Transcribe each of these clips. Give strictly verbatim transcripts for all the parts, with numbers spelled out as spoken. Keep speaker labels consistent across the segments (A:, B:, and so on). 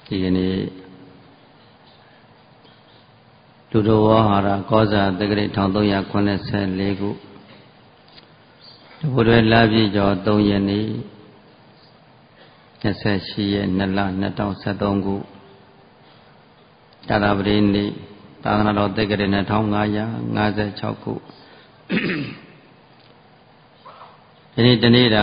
A: ဒီကနေ့လူတော်ဝါဟာရကောဇာတက္ကရာတစ်ထောင်သုံးရာခုနှစ်ဆယ်လေးခုတပုရွယ်လပြည့်ကျော်သုံးရက်နေ့နှစ်ဆက်ရှိရက်နှစ်လနှစ်ထောင်ဆယ်သုံးခုတာသပတေးနေ့သာသနာတော်တက္ကရာနှစ်ထောင်ငါးရာငါးဆယ်ခြောက်ခုဒီနေ့တနေ့တာ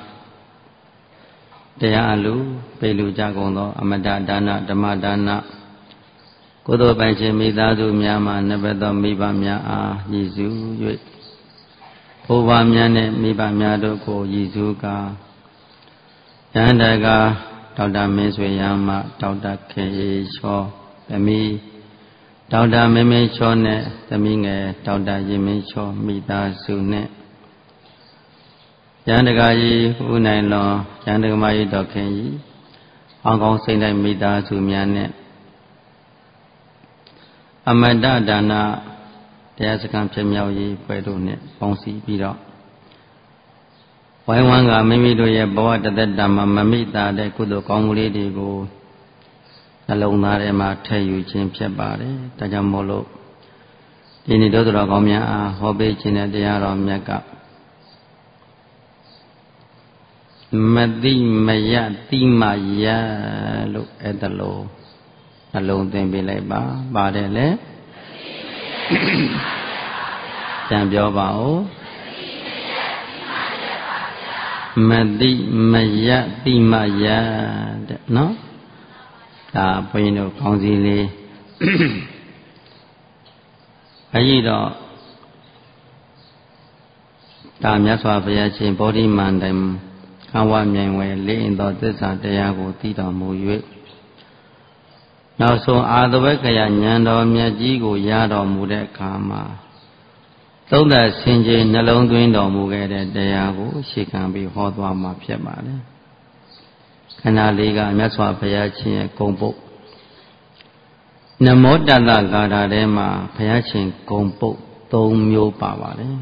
A: တရားအလူပေလူကြကုန်သောအမတဒါနဓမ္မဒါနကုသိုလ်ပိုင်ခြင်းမိသားစုများမှနှစ်ဘက်သောမိဘများအားရည်စူး၍ဘိုးဘွားများနှင့်မိဘများတို့ကိုရည်စူးကာယန္တကဒေါက်တာမင်းဆွေရမဒေါက်တာခေချောသမီးဒေါက်တာမင်းမင်းချောနဲ့သမီးငယ်ဒေါက်တာရင်မင်းချောမိသားစုနဲ့ယန္တကကြီးဦးနိုင်လွန်ယန္တကမကြီးဒေါက်ခင်ကြီးဟောင်းကောင်းစိတ်တိုင်းမိသားစုများနဲ့အမတဒါနတရားစခန်းဖြစ်မြောက်ရေးဖွဲ့တို့နဲ့ပေါင်းစည်းပြီးတော့ဝိုင်းဝန်းကမိမိတို့ရဲ့ဘဝတသက်တာမှာမမိတာတဲ့ကုသိုလ်ကောင်းမှုလေးတွေကိုနှလုံးသားထဲမှာထည့်ယူခြင်းဖြစ်ပါတယ်။ဒါကြောင့်မို့လို့ဒီနေ့တို့တော်ကောင်းများအားဟောပေးခြင်းတဲ့တရားတော်မြတ်ကမတိမယတိမယလို့အဲ့ဒါလို့နှလုံးသွင်းပေးလိုက်ပါပါတယ်လေပြန်ပြောပါဦးမတိမယတိမယတဲ့နော်ဒါဘုန်းကြီးတို့ကောင်းစီလေးအဲဒီတော့ဒါမြတ်စွာဘုရားရှင်ဗောဓိမန္တန်ခံဝမြိုင်ဝယ်လေးရင်သောသစ္စာတရားကိုသိတော်မူ၍နောက်ဆုံးအာသဝက္ခယဉာဏ်တော်မြတ်ကြီးကိုရတော်မူတဲ့အခါမှာသုံးသက်ဆင်ခြင်နှလုံးသွင်းတော်မူခဲ့တဲ့တရားကိုရှေ့ခံပြီးဟောသွားမှာဖြစ်ပါတယ်ခဏလေးကမြတ်စွာဘုရားရှင်ရဲ့ဂုဏ်ပုဒ်နမောတတ္တဂါထာထဲမှာဘုရားရှင်ဂုဏ်ပုဒ်သုံးမျိုးပါပါတယ်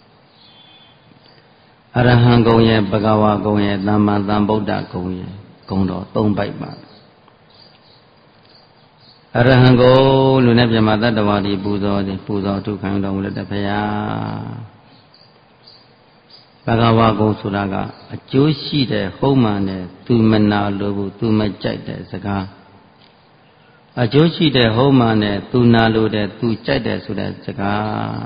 A: အရဟံဂုဏ်ရဲ့ဘဂဝါဂုဏ်ရဲ့သမ္မာသမ္ဗုဒ္ဓဂုဏ်ရဲ့ဂုဏ်တော်သုံးပိုက်ပါအရဟံဂုဏ်လူနဲ့ပြမတ္တဝါဒီပူဇော်သည်ပူဇော်ထုခံတော်မူတဲ့ဘုရားဘဂဝါဂုဏ်ဆိုတာကအကျိုးရှိတဲ့ဟုတ်မှန်တဲ့သူမနာလို့ဘူးသူမကြိုက်တဲ့စကားအကျိုးရှိတဲ့ဟုတ်မှန်တဲ့သူနာလို့တဲ့သူကြိုက်တဲ့ဆိုတဲ့စကား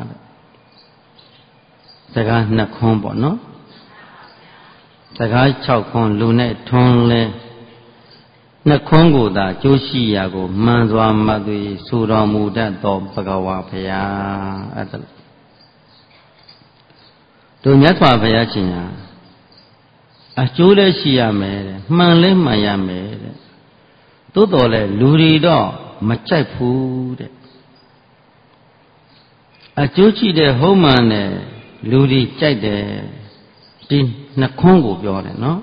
A: စကားနှစ်ခွန်းပေါ့နော်စကား၆ခွန်းလူနဲ့ထွန်းလဲနှစ်ခွန်းကိုသာကျိုးရှိရာကိုမှန်စွာမှတ်သွေဆိုတော်မူတတ်သောဘဂဝါဘုရားအဲ့ဒါတို့မြတ်စွာဘုရားရှင်ဟာအကျိုးလည်းရှိရမယ်တဲ့မှန်လည်းမှန်ရမယ်တဲ့သို့တော်လည်းလူတွေတော့မကြိုက်ဘူးတဲ့အကျိုးရှိတဲ့ဟုတ်မှန်တဲ့လူတွေကြိုက်တယ်ဒီနှစ်ခွန်းကိုပြောတယ်နော်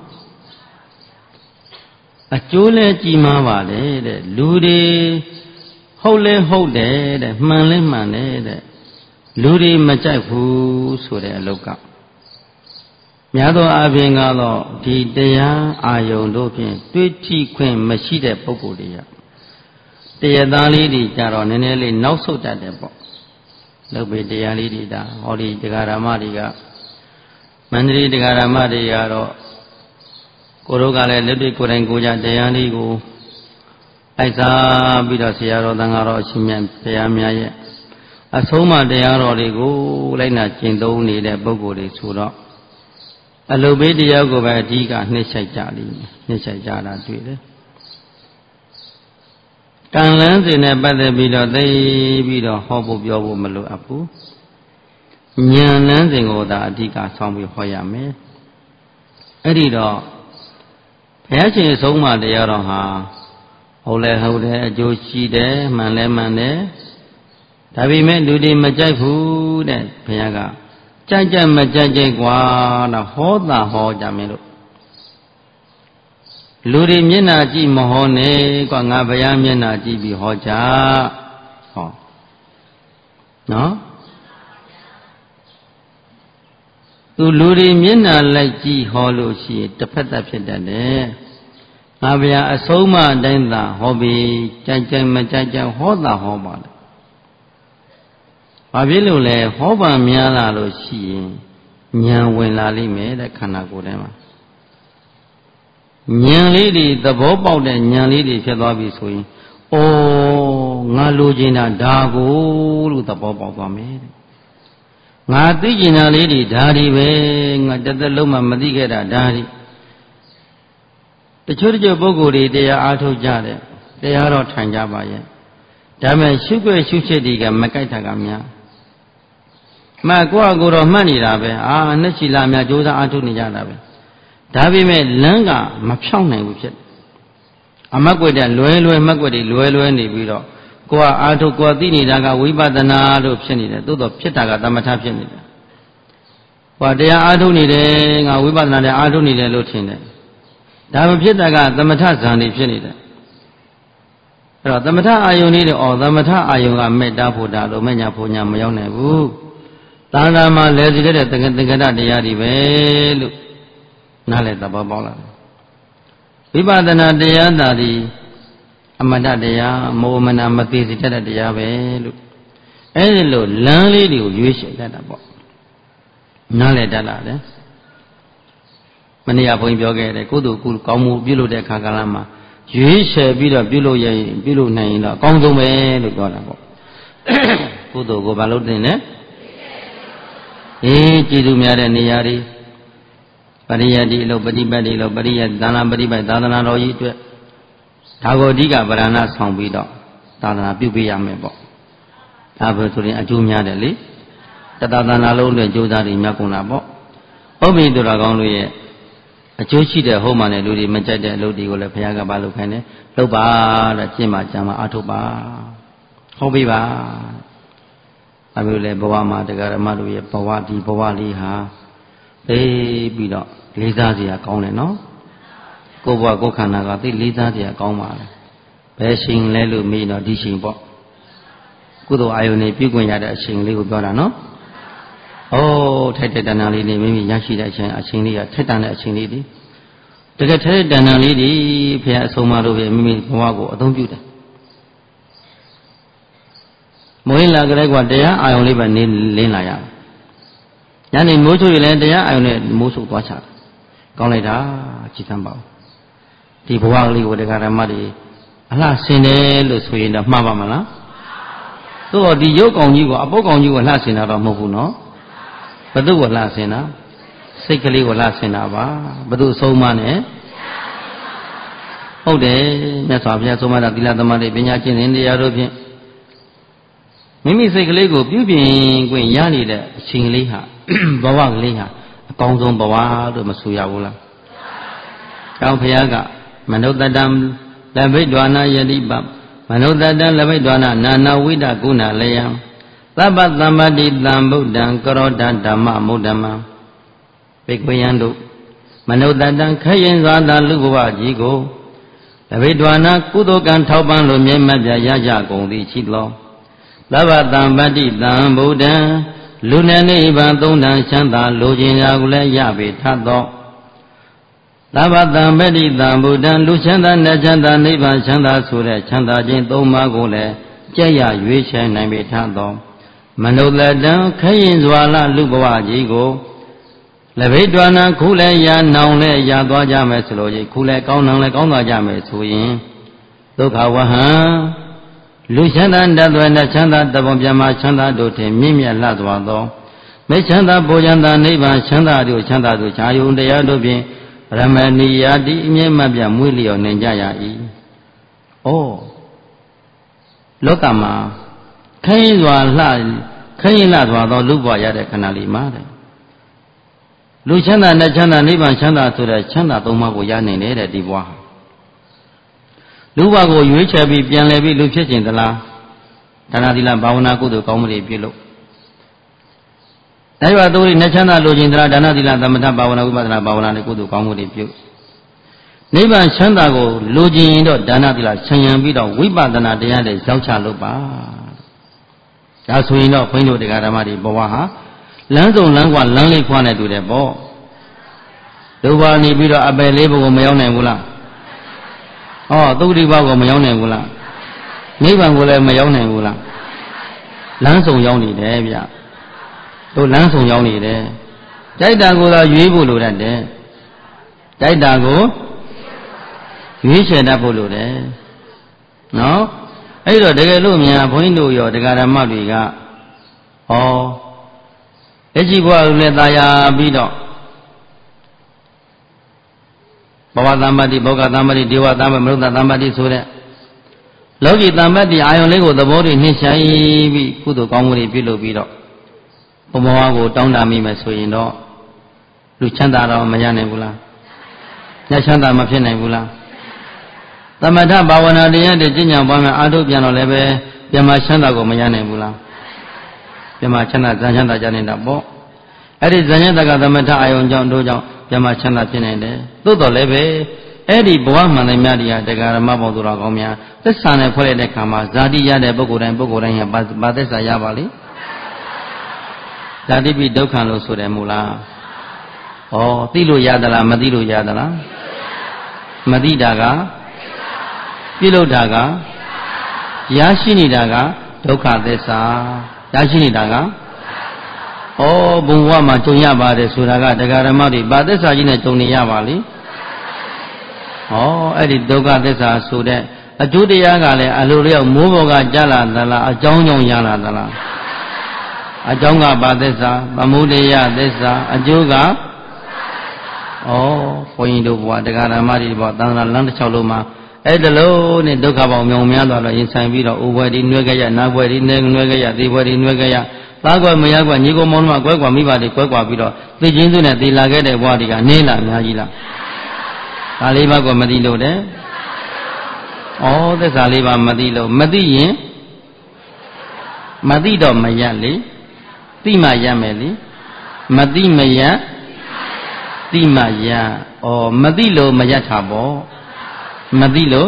A: အကျိုးလဲကြည်မားပါလေတဲ့လူတွေဟုတ်လဲဟုတ်တယ်တဲ့မှန်လဲမှန်တယ်တဲ့လူတွေမကြိုက်ဘူးဆိုတဲ့အလုပ်ကများသောအားဖြင့်ကတော့ဒီတရားအာယုံတို့ဖြင့်တွေးကြည့်ခွင့်မရှိတဲ့ပုဂ္ဂိုလ်တွေကတရားသားလေးတွေကြတော့နည်းနည်းလေးနောက်ဆုတ်တတ်တယ်ပေါ့လုပ်ပေတရားလေးတွေဒါဟောဒီတရားဓမ္မတွေကမန္တလေးတရားဓမ္မတွေကတော့ကိုတို့ကလည်းလက်တွေ့ကိုယ်တိုင်ကိုယ်ကြတရားလေးကိုလိုက်စားပြီးတော့ဆရာတော်သံဃာတော်အရှင်မြတ်ဘုရားများရဲ့အဆုံးအမတရားတော်တွေကိုလိုက်နာကျင့်သုံးနေတဲ့ပုဂ္ဂိုလ်တွေဆိုတော့အလုဘေးတရားကိုပဲအဓိကနှိမ့်ဆိုင်ကြလိမ့်မယ်နှိမ့်ဆိုင်ကြတာတွေ့တယ်ကံလန်းစဉ်နဲ့ပတ်သက်ပြီးတော့သိပြီးတော့ဟောဖို့ပြောဖို့မလိုအပ်ဘူးဉာဏ်လန်းစဉ်ကိုသာအဓိကဆောင်းပြီးဟောရမယ်အဲ့ဒီတော့ဘုရားရှင်အဆုံးအမတရားတော်ဟာဟုတ်လဲဟုတ်တယ်အကျိုးရှိတယ်မှန်လဲမှန်တယ်ဒါပေမဲ့လူတွေမကြိုက်ဘူးတဲ့ဘုရားကကြိုက်ကြမကြိုက်ကြိုက်ကွာတော့ဟောတာဟောကြမယ်လို့လူတွေမျက်နှာကြည့်မဟောနဲ့ကွာငါဘုရားမျက်နှာကြည့်ပြီးဟောကြဟောနော်သူလူတွေမျက်နှာလိုက်ကြည့်ဟောလို့ရှိရင်တစ်ဖက်သက်ဖြစ်တတ်တယ်ငါဗျာအဆုံးမအတိုင်းသာဟောပြီးကြိုက်ကြိုက်မကြိုက်ကြိုက်ဟောတာဟောပါလေဘာဖြစ်လို့လဲဟောပါများလာလို့ရှိရင်ဉာဏ်ဝင်လာလိမ့်မယ်တဲ့ခန္ဓာကိုယ်ထဲမှာဉာဏ်လေးတွေသဘောပေါက်တဲ့ဉာဏ်လေးတွေဖြစ်သွားပြီဆိုရင်ဩငါလိုချင်တာဒါကိုလို့သဘောပေါက်သွားမယ်တဲ့ငါသိကျင်တာလေးတွေဒါတွေပဲငါတစ်သက်လုံးမှမသိခဲ့တာဒါတွေတချို့တချို့ပုဂ္ဂိုလ်တွေတရားအားထုတ်ကြတယ်တရားတော့ထိုင်ကြပါရဲ့ဒါပေမဲ့ရှုွက်ရှုချက်တွေကမကြိုက်တာကများမကိုယ့်အကိုတော့မှတ်နေတာပဲအာနှစ်ချီလာများကြိုးစားအားထုတ်နေကြတာပဲဒါပေမဲ့လမ်းကမဖြောင်းနိုင်ဘူးဖြစ်အမတ်ကွက်တဲ့လွယ်လွယ်မှတ်ကွက်တွေလွယ်လွယ်နေပြီးတော့ကိုယ်ကအားထုတ်ကိုယ်သိနေတာကဝိပဿနာလို့ဖြစ်နေတယ်သို့တော့ဖြစ်တာကသမထဖြစ်နေတယ်ဟောတရားအားထုတ်နေတယ်ငါဝိပဿနာနဲ့အားထုတ်နေတယ်လို့ထင်တယ်ဒါမဖြစ်တာကသမထဇန်နေဖြစ်နေတယ်အဲ့တော့သမထအာယုန်လေးတွေဩသမထအာယုန်ကမေတ္တာဖို့တာလို့မညာဖို့ညာမရောက်နိုင်ဘူးသာသနာမှာလဲစီတဲ့သင်္ကတတရားတွေပဲလို့နားလည်သဘောပေါက်လာတယ်ဝိပဿနာတရားသာဒီအမတ္တတရားမောမနာမသိစေတတ်တဲ့တရားပဲလို့အဲဒီလိုလမ်းလေးတွေကိုရွေးချယ်တတ်တာပေါ့နားလည်တတ်လာတယ်မနေ့ကဘုန်းကြီးပြောခဲ့တယ်ကုသိုလ်ကုကောင်းမှုပြုလုပ်တဲ့အခါကာလမှာရွေးချယ်ပြီးတော့ပြုလုပ်ရင်ပြုလုပ်နိုင်ရင်တော့အကောင်းဆုံးပဲလို့ပြောတာပေါ့ကုသိုလ်ကိုဘာလို့တင်လဲအေးကျေးဇူးများတဲ့နေရာတွေပရိယတ်ဒီလို့ပฏิပတ်ဒီလို့ပရိယတ်သာနာပฏิပတ်သာသနာတော်ကြီးအတွက်ဒါကိုအဓိကဗရဏဆောင်ပြီးတော့သာသနာပြုပေးရမယ်ပေါ့ဒါပဲဆိုရင်အကျိုးများတယ်လေတသသာနာလုံးအတွက်ကြိုးစားပြီးမြတ်ကုန်တာပေါ့ဟုတ်ပြီသူတော်ကောင်းတို့ရဲ့အကျိုးရှိတဲ့ဟုတ်မှလည်းလူတွေမကြိုက်တဲ့အလုပ်တွေကိုလည်းဘုရားကဘာလုပ်ခိုင်းတယ်လုပ်ပါတဲ့ကျင့်ပါကြံပါအထုတ်ပါဟုတ်ပြီပါဒါမျိုးလေဘဝမှာတရားဓမ္မတို့ရဲ့ဘဝဒီဘဝလေးဟာသိပြီးတော့လေးစားစရာကောင်းတယ်နော်ကိုယ်ဘဝကိုယ်ခန္ဓာကသိလေးစားစရာကောင်းပါလေဘယ်ရှင်လဲလို့မေးတော့ဒီရှင်ပေါ့ကုသိုလ်အာယုန်နေပြုခွင့်ရတဲ့အရှင်လေးကိုပြောတာနော်ဩထိုက်တဲ့တဏ္ဍာလေးနေမိမိရရှိတဲ့အချိန်အချိန်လေးကထိုက်တန်တဲ့အချိန်လေးဒီတကယ်ထိုက်တဲ့တဏ္ဍာလေးဒီဘုရားအဆုံးအမလို့ပဲမိမိဘဝကိုအသုံးပြုတယ်မွေးလာကြတဲ့ကွာတရားအာယုန်လေးပဲနေလင်းလာရညနေမိုးချုပ်ရင်လည်းတရားအာယုန်နဲ့မိုးဆုပ်သွားချတယ်ကောင်းလိုက်တာကြည်သမ်းပါဦးဒီဘဝကလေးကိုတရားဓမ္မတွေအလှဆင်တယ်လို့ဆိုရင်တော့မှားပါမလားသို့တော့ဒီရုပ်ကောင်ကြီးကိုအပုတ်ကောင်ကြီးကိုလှဆင်တာတော့မဟုတ်ဘူးနော်ဘသူ့ကိုလှဆင်တာစိတ်ကလေးကိုလှဆင်တာပါဘသူအဆုံးမနဲ့ဟုတ်တယ်မြတ်စွာဘုရားဆုံးမတာသီလသမာဓိပညာကျင့်စဉ်တရားတို့ဖြင့်မိမိစိတ်ကလေးကိုပြုပြင်ခွင့်ရနေတဲ့အချိန်လေးဟာဘဝကလေးဟာအကောင်းဆုံးဘဝလို့မဆိုရဘူးလား။ကောင်းဘုရားကမနုဿတံလဘိဒ္ဓဝနာယတိပမနုဿတံလဘိဒ္ဓဝနာနာနာဝိဒကုဏလယံသဗ္ဗသမ္ပတိတံဗုဒ္ဓံကရောဓဓမ္မမုဒ္ဓမံဘေကွေယံတို့မနုဿတံခရင်စွာသာလူဘဝကြီးကိုလဘိဒ္ဓဝနာကုသိုလ်ကံထောက်ပံ့လို့မြဲမြတ်ပြရကြကုန်သည်ရှိသောသဗ္ဗသမ္ပတိတံဗုဒ္ဓံလူနဲ့နိဗ္ဗာန်သုံးတန်ချမ်းသာလိုချင်ရာကိုလည်းရပေထသောသဗ္ဗတံပတိတံဗုဒ္ဓံလူချမ်းသာနဲ့ချမ်းသာနိဗ္ဗာန်ချမ်းသာဆိုတဲ့ချမ်းသာခြင်းသုံးပါးကိုလည်းကြက်ရရွေးချယ်နိုင်ပေထသောမနုဿတံခရင်စွာလလူဘဝကြီးကိုလဘိဒ္ဓဝနာခုလည်းရနောင်လည်းရသွားကြမယ်ဆိုလို့ကြီးခုလည်းကောင်းနောင်လည်းကောင်းသွားကြမယ်ဆိုရင်ဒုက္ခဝဟံလူချမ်းသာတတ်သွဲနဲ့ချမ်းသာတပုံပြမချမ်းသာတို့ထင်မြင့်မြတ်လှသွားသောမေချမ်းသာပူချမ်းသာနိဗ္ဗာန်ချမ်းသာတို့ချမ်းသာတို့ခြာယုံတရားတို့ဖြင့်ရမဏီယာတိအမြဲမပြမွေးလျော်နိုင်ကြရ၏။ဩလောကမှာခရင်စွာလှခရင်လှသွားသောလူဘဝရတဲ့ခဏလေးမှာတဲ့လူချမ်းသာနဲ့ချမ်းသာနိဗ္ဗာန်ချမ်းသာဆိုတဲ့ချမ်းသာသုံးပါးကိုရနိုင်တယ်တဲ့ဒီဘဝဟာလူဘကိုရွေးချယ်ပြီးပြန်လည်ပြီးလူဖြစ်ခြင်းသလားဒါနသီလဘာဝနာကုသိုလ်ကောင်းမှုတွေပြုလို့ဒါကြောင့်သူတို့နဲ့ချမ်းသာလိုခြင်းသလားဒါနသီလသမထဘာဝနာဝိပဿနာဘာဝနာနဲ့ကုသိုလ်ကောင်းမှုတွေပြုနိဗ္ဗာန်ချမ်းသာကိုလိုချင်ရင်တော့ဒါနသီလဆံရံပြီးတော့ဝိပဿနာတရားတွေရောက်ချလို့ပါဒါဆိုရင်တော့ဘုန်းကြီးတို့တရားဓမ္မတွေဘဝဟာလမ်းစုံလမ်းကွာလမ်းလေးခွာနေတူတယ်ပေါ့ဒုဘာနေပြီးတော့အပယ်လေးဘုံကိုမရောက်နိုင်ဘူးလားဩသုတိဘကိုမရောက်နိုင်ဘူးလားနိဗ္ဗာန်ကိုလည်းမရောက်နိုင်ဘူးလားလမ်းဆောင်ရောက်နေတယ်ဗျတို့လမ်းဆောင်ရောက်နေတယ်ကြိုက်တာကိုသာရွေးဖို့လိုတတ်တယ်ကြိုက်တာကိုရွေးချယ်တတ်ဖို့လိုတယ်နော်အဲ့တော့တကယ်လို့များဘုန်းကြီးတို့ရောတရားဓမ္မတွေကဩလက်ရှိဘဝကိုလည်းသာယာပြီးတော့ဘဝသမ္ပတ္တိဘောဂသမ္ပတ္တိဒေဝသမ္ပတ္တိမနုဿသမ္ပတ္တိဆိုတဲ့လောကီသမ္ပတ္တိအာယုန်လေးကိုသဘောတည်းနှိမ့်ဆိုင်ပြီးကုသိုလ်ကောင်းမှုတွေပြုလုပ်ပြီးတော့ဘုံဘဝကိုတောင်းတမိမယ်ဆိုရင်တော့လူချမ်းသာတော့မရနိုင်ဘူးလားညချမ်းသာမဖြစ်နိုင်ဘူးလားသမထဘာဝနာတရားတွေကျင့်ကြံပွားများအားထုတ်ပြန်တော့လည်းပဲပြမချမ်းသာကိုမရနိုင်ဘူးလားပြမချမ်းသာဇန်ချမ်းသာကြနေတာပေါ့အဲ့ဒီဇန်ချမ်းသာကသမထအာယုန်ကြောင့်တို့ကြောင့်ပြမချမ်းသာဖြစ်နိုင်တယ်သို့တော်လည်းပဲအဲ့ဒီဘဝမှန်တယ်များတရားတရားဓမ္မပေါင်းသူတော်ကောင်းများသစ္စာနဲ့ဖွဲ့လိုက်တဲ့ခါမှာဇာတိရတဲ့ပုဂ္ဂိုလ်တိုင်းပုဂ္ဂိုလ်တိုင်းဟာဘာသစ္စာရပါလိမ့်ဇာတိပိဒုက္ခလို့ဆိုတယ်မို့လားဩသိလို့ရသလားမသိလို့ရသလားမသိတာကပြုလုပ်တာကရရှိနေတာကဒုက္ခသစ္စာရရှိနေတာကဩဘုံဘဝမှာကြုံရပါတယ်ဆိုတာကတရားဓမ္မတွေဘာသစ္စာကြီးနဲ့ကြုံနေရပါလိမ့်ဩအဲ့ဒီဒုက္ခသစ္စာဆိုတဲ့အကျိုးတရားကလည်းအလိုလျောက်မိုးဘောကကြားလာသလားအကြောင်းကြောင့်ရလာသလားအကြောင်းကဘာသစ္စာသမုဒယသစ္စာအကျိုးကဩဘုန်းကြီးတို့ဘဝတရားဓမ္မတွေဘဝသံဃာလမ်းတစ်လျှောက်လုံးမှာအဲ့ဒါလို့နဲ့ဒုက္ခပေါင်းမြောင်များသွားတော့ရင်ဆိုင်ပြီးတော့အိုဘွယ်ဒီနှွဲကြရနာဘွယ်ဒီနှဲနှွဲကြရသေဘွယ်ဒီနှွဲကြရသားကွယ်မရကွယ်ညီကိုမောင်နှမကွဲကွာမိဘတွေကွဲကွာပြီးတော့သိချင်းစုနဲ့သေလာခဲ့တဲ့ဘဝတွေကနေလာအများကြီးလားဒါလေးပါးကမသိလို့တဲ့ဩသစ္စာလေးပါးမသိလို့မသိရင်မသိတော့မရလေသိမှရမယ်လေမသိမရသိမှရဩမသိလို့မရတာပေါ့မသိလို့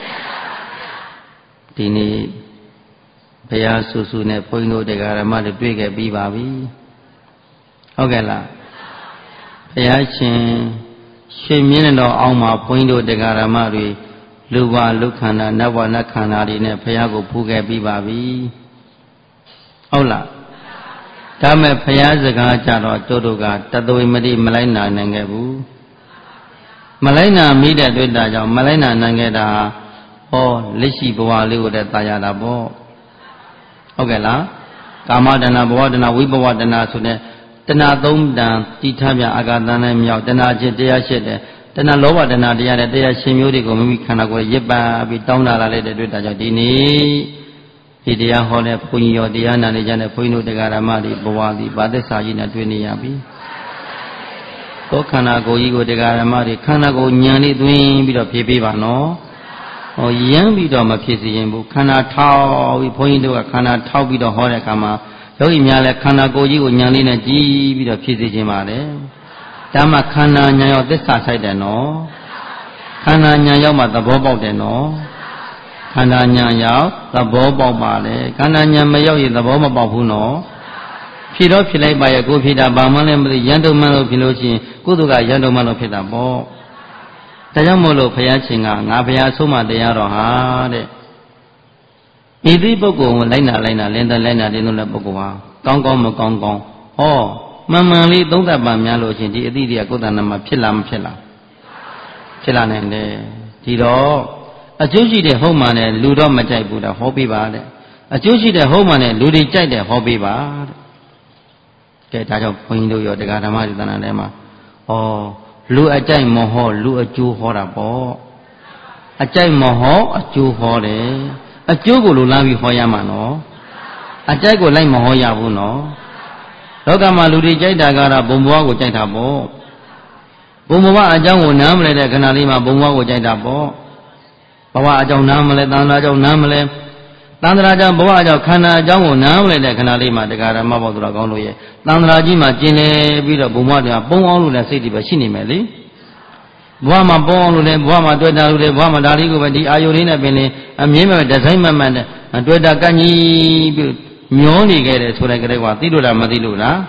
A: ဒီနေ့ဘုရားဆူဆူနဲ့ဘုန်းကြီးတို့တရားဓမ္မတွေတွေ့ခဲ့ပြီးပါပြီဟုတ်ကဲ့လားဘုရားရှင်ရှင်မြင့်တော်အောင်မှာဘုန်းကြီးတို့တရားဓမ္မတွေလူဘလူခန္ဓာနတ်ဘနတ်ခန္ဓာတွေနဲ့ဘုရားကိုဖူးခဲ့ပြီးပါပြီဟုတ်လားဒါမဲ့ဘုရားစကားကြတော့တို့တို့ကတသွေမတိမလိုက်နာနိုင်ခဲ့ဘူးမလိုက်နာမိတဲ့တွေ့တာကြောင့်မလိုက်နာနိုင်ခဲ့တာဟောလက်ရှိဘဝလေးကိုတည်းသာရတာပေါ့ဟုတ်ကဲ့လားကာမတဏဘဝတဏဝိဘဝတဏဆိုတဲ့တဏသုံးတန်တိထပြအာဂတန်နဲ့မြောက်တဏချင်းတရားရှိတဲ့တဏလောဘတဏတရားတဲ့တရားရှင်မျိုးတွေကိုမိမိခန္ဓာကိုယ်ရစ်ပပြီးတောင်းတာလာလိုက်တဲ့တွေ့တာကြောင့်ဒီနေ့ဒီတရားဟောတဲ့ဘုန်းကြီးရောတရားနာနေကြတဲ့ဘုန်းကြီးတို့တရားဓမ္မတွေဘဝသည်ဗာသစ္စာကြီးနဲ့တွေ့နေရပြီသောခန္ဓာကိုယ်ကြီးကိုတရားဓမ္မတွေခန္ဓာကိုယ်ဉာဏ်လေးသွင်းပြီးတော့ဖြည့်ပေးပါနော်ဟောရမ်းပြီးတော့မဖြစ်စေရင်ဘူးခန္ဓာထောက်ပြီးဘုန်းကြီးတို့ကခန္ဓာထောက်ပြီးတော့ဟောတဲ့အခါမှာယောဂီများလည်းခန္ဓာကိုယ်ကြီးကိုဉာဏ်လေးနဲ့ကြည့်ပြီးတော့ဖြည့်စေခြင်းပါတယ်ဒါမှခန္ဓာဉာဏ်ရောသစ္စာဆိုင်တယ်နော်ခန္ဓာဉာဏ်ရောက်မှသဘောပေါက်တယ်နော်ခန္ဓာဉာဏ်ရောက်သဘောပေါက်ပါလေခန္ဓာဉာဏ်မရောက်ရင်သဘောမပေါက်ဘူးနော်ဖြစ်တော့ဖြစ်လိုက်ပါရဲ့ကိုဖြစ်တာဘာမှလည်းမသိရန်တုံမှန်လို့ဖြစ်လို့ရှိရင်ကုသိုလ်ကရန်တုံမှန်လို့ဖြစ်တာပေါ့ဒါကြောင့်မို့လို့ဘုရားရှင်ကငါဘုရားဆုံးမတရားတော်ဟာတဲ့ဤသည့်ပုဂ္ဂိုလ်ကိုလိုက်နာလိုက်နာလင်းတဲ့လိုက်နာတဲ့ပုဂ္ဂိုလ်ဟာကောင်းကောင်းမကောင်းကောင်းဟောမှန်မှန်လေးသုံးသပ်ပါများလို့ရှင်ဒီအတိတရားကိုယ်တဏ္ဍမှာဖြစ်လာမဖြစ်လာဖြစ်လာနိုင်တယ်ဒီတော့အကျိုးရှိတဲ့ဟုတ်မှန်နဲ့လူတော့မကြိုက်ဘူးလားဟောပေးပါတဲ့အကျိုးရှိတဲ့ဟုတ်မှန်နဲ့လူတွေကြိုက်တယ်ဟောပေးပါတဲ့ကဲဒါကြောင့်ဘုန်းကြီးတို့ရောတရားဓမ္မတွေတဏ္ဍာထဲမှာဩလူအကြိုက်မဟောလူအကျိုးဟောတာပေါ့အကြိုက်မဟောအကျိုးဟောတယ်အကျိုးကိုလူလမ်းပြီးဟောရမှာနော်အကြိုက်ကိုလိုက်မဟောရဘူးနော်လောကမှာလူတွေကြိုက်တာကတော့ဘုံဘဝကိုကြိုက်တာပေါ့ဘုံဘဝအကြောင်းကိုနားမလဲတဲ့ခဏလေးမှာဘုံဘဝကိုကြိုက်တာပေါ့ဘဝအကြောင်းနားမလဲသံဃာအကြောင်းနားမလဲသံဃာအကြောင်းဘဝအကြောင်းခန္ဓာအကြောင်းကိုနားမလဲတဲ့ခဏလေးမှာတရားဓမ္မဘောသူတော်ကောင်းလို့ရဲ့သံဃာကြီးမှာကျင်လေပြီးတော့ဘုံဘဝတွေကပုံအောင်လို့လည်းစိတ်တွေပဲရှိနေမယ်လေဘဝမှာပုံအောင်လို့လည်းဘဝမှာတွေ့တာလို့လည်းဘဝမှာဒါလေးကိုပဲဒီအာယုလေးနဲ့ပင်လေအမြင်မဲ့ဒီဇိုင်းမှတ်မှတ်နဲ့တွေ့တာကန့်ကြီးပြီးမျောနေခဲ့တယ်ဆိုတဲ့ကြတဲ့ကသိလို့လားမသိလို့လား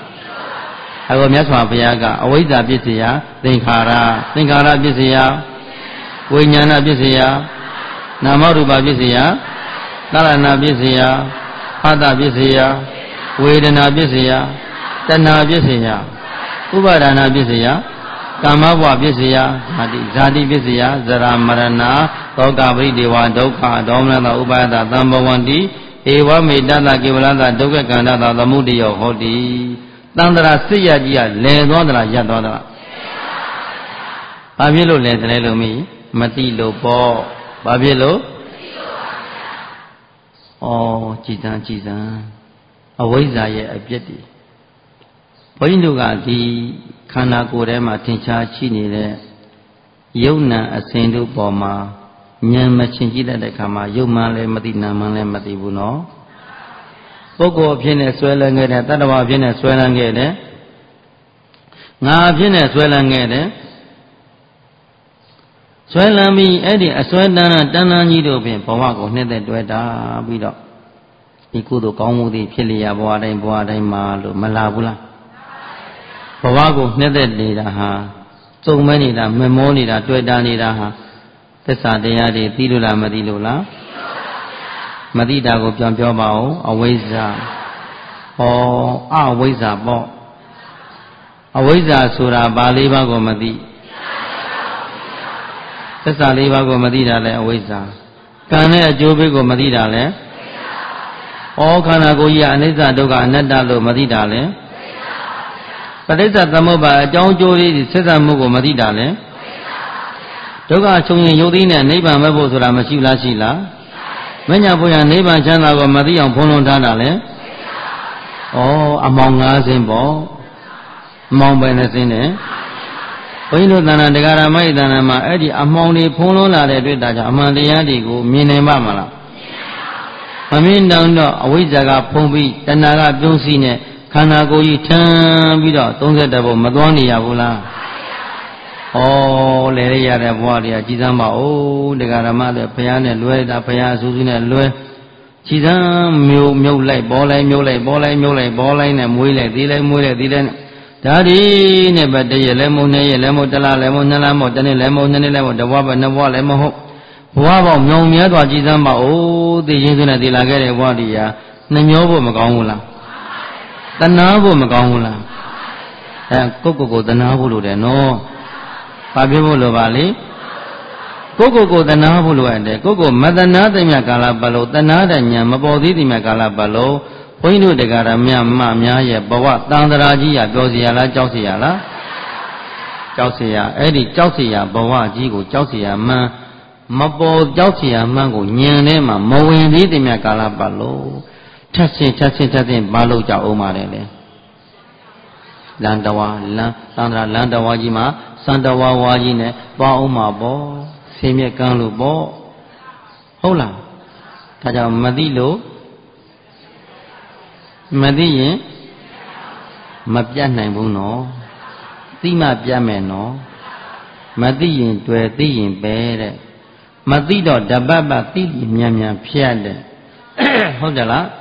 A: အခုမြတ်စွာဘုရားကအဝိဇ္ဇာပစ္စယသင်္ခါရသင်္ခါရပစ္စယဝဝိညာဏပစ္စယနာမရူပပစ္စယကာလနာပစ္စယဖသပစ္စယဝေဒနာပစ္စယတဏှာပစ္စယဥပါဒနာပစ္စယကာမဘဝပစ္စယဇာတိဇာတိပစ္စယဇရာမရဏသောကပရိဒေဝဒုက္ခဒေါမနတဥပါဒသံဘဝန္တိဧဝမေတ္တကေဝလတဒုက္ခကန္တသသမုဒိယောဟောတိတန္တရာစစ်ရကြီးကလဲသွားသလားရပ်သွားသလားဘာဖြစ်လို့လဲတယ်လို့မီမတိလို့ပေါ့ဘာဖြစ်လို့ဩကြည်စံကြည်စံအဝိဇ္ဇာရဲ့အပြစ်တွေဘုန်းကြီးတို့ကဒီခန္ဓာကိုယ်ထဲမှာထင်ရှားရှိနေတဲ့ယုံနာအစဉ်တို့ပေါ်မှာဉာဏ်မချင်းကြည့်တတ်တဲ့အခါမှာယုံမှလည်းမသိနာမှလည်းမသိဘူးနော်ပုဂ္ဂိုလ်အဖြစ်နဲ့ဆွဲလန်းခဲ့တဲ့တတ္တဝါအဖြစ်နဲ့ဆွဲလန်းခဲ့တဲ့ငါအဖြစ်နဲ့ဆွဲလန်းခဲ့တဲ့ဆွဲလန်းပြီးအဲ့ဒီအစွဲတန်းတန်းတန်းတန်းကြီးတို့ဖြင့်ဘဝကိုနှစ်သက်တွဲတာပြီးတော့ဒီကုသိုလ်ကောင်းမှုတွေဖြစ်လျာဘဝတိုင်းဘဝတိုင်းမှာလို့မလာဘူးလားဘဝကိုနှစ်သက်နေတာဟာစုံမဲနေတာမမောနေတာတွေ့တာနေတာဟာသစ္စာတရားတွေသိလို့လားမသိလို့လားမသိတာကိုပြန်ပြောပါဦးအဝိဇ္ဇာဟောအဝိဇ္ဇာပေါ့အဝိဇ္ဇာဆိုတာဘာလေးပါးကိုမသိသစ္စာလေးပါးကိုမသိတာလဲအဝိဇ္ဇာကံနဲ့အကျိုးပေးကိုမသိတာလဲဩခန္ဓာကိုယ်ကြီးကအနိစ္စဒုက္ခအနတ္တလို့မသိတာလဲပဋိစ္စသမုပ္ပါအကြောင်းကျိုးလေးဆက်ဆံမှုကိုမသိတာလဲဒုက္ခချုပ်ရင်ယုတ်သိနဲ့နိဗ္ဗာန်မဲ့ဖို့ဆိုတာမရှိလားရှိလားမညာဘုရားနိဗ္ဗာန်ချမ်းသာကိုမသိအောင်ဖုံးလွှမ်းထားတာလဲဩအမောင်ငါးစင်းပေါ့အမောင်ပဲနဲ့စင်းတယ်ဘုန်းကြီးတို့သဏ္ဍာန်တရားဓမ္မ၏သဏ္ဍာန်မှာအဲ့ဒီအမောင်တွေဖုံးလွှမ်းလာတဲ့အတွက်ဒါကြောင့်အမှန်တရားတွေကိုမြင်နိုင်ပါမလားမမြင်တော့တော့အဝိဇ္ဇာကဖုံးပြီးတဏှာကပြုံးစီနဲ့ခန္ဓာကိုယ်ကြီးထမ်းပြီးတော့သုံးဆက်တဲ့ဘုံမသွားနေရဘူးလားဩလဲရရတဲ့ဘဝတွေကကြည်စမ်းပါဦးတရားဓမ္မတွေဘုရားနဲ့လွဲတာဘုရားအစူးစူးနဲ့လွဲကြည်စမ်းမျိုးမြုပ်လိုက်ပေါ်လိုက်မြုပ်လိုက်ပေါ်လိုက်မြုပ်လိုက်ပေါ်လိုက်နဲ့မွေးလိုက်သေးလိုက်မွေးလိုက်သေးလိုက်ဒါဒီနဲ့ပဲတရက်လဲမုံနဲ့ရက်လဲမုံတလားလဲမုံနှစ်လားမုံတနေ့လဲမုံနှစ်နေ့လဲမုံတဘွားပဲနှစ်ဘွားလဲမဟုတ်ဘဝပေါင်းမြောင်မြဲစွာကြည်စမ်းပါဦးသိရင်းစွနဲ့တည်လာခဲ့တဲ့ဘဝတရားနှမျောဖို့မကောင်းဘူးလားတဏှာဖို့မကောင်းဘူးလားအဲကိုကိုကိုတဏှာဖို့လို့တယ်နော်ဘာဖြစ်ဖို့လိုပါလိကိုကိုကိုတဏှာဖို့လိုရတယ်ကိုကိုမတဏှာသိမြကာလပတ်လို့တဏှာတဲ့ညာမပေါ်သေးသိမြကာလပတ်လို့ဘုန်းကြီးတို့တရားဓမ္မမများရဲ့ဘဝတန်တရာကြီးရပြောစီရလားကြောက်စီရလားကြောက်စီရအဲ့ဒီကြောက်စီရဘဝကြီးကိုကြောက်စီရမှန်မပေါ်ကြောက်စီရမှန်ကိုညံထဲမှာမဝင်သေးသိမြကာလပတ်လို့ထက်ဆင်းထက်ဆင်းထက်ဆင်းဘာလို့ကြောက်အောင်ပါတယ်လဲလန်တဝါလန်သန္တရာလန်တဝါကြီးမှာစံတဝါဝါကြီးနဲ့သွားအောင်မှာပေါ့ဆင်းမြက်ကန်းလို့ပေါ့ဟုတ်လားဒါကြောင့်မသိလို့မသိရင်မပြတ်နိုင်ဘူးနော်သိမှပြတ်မယ်နော်မသိရင်တွေ့သိရင်ပဲတဲ့မသိတော့တပတ်ပတ်သိပြီးမြန်မြန်ဖြတ်တဲ့ဟုတ်တယ်လား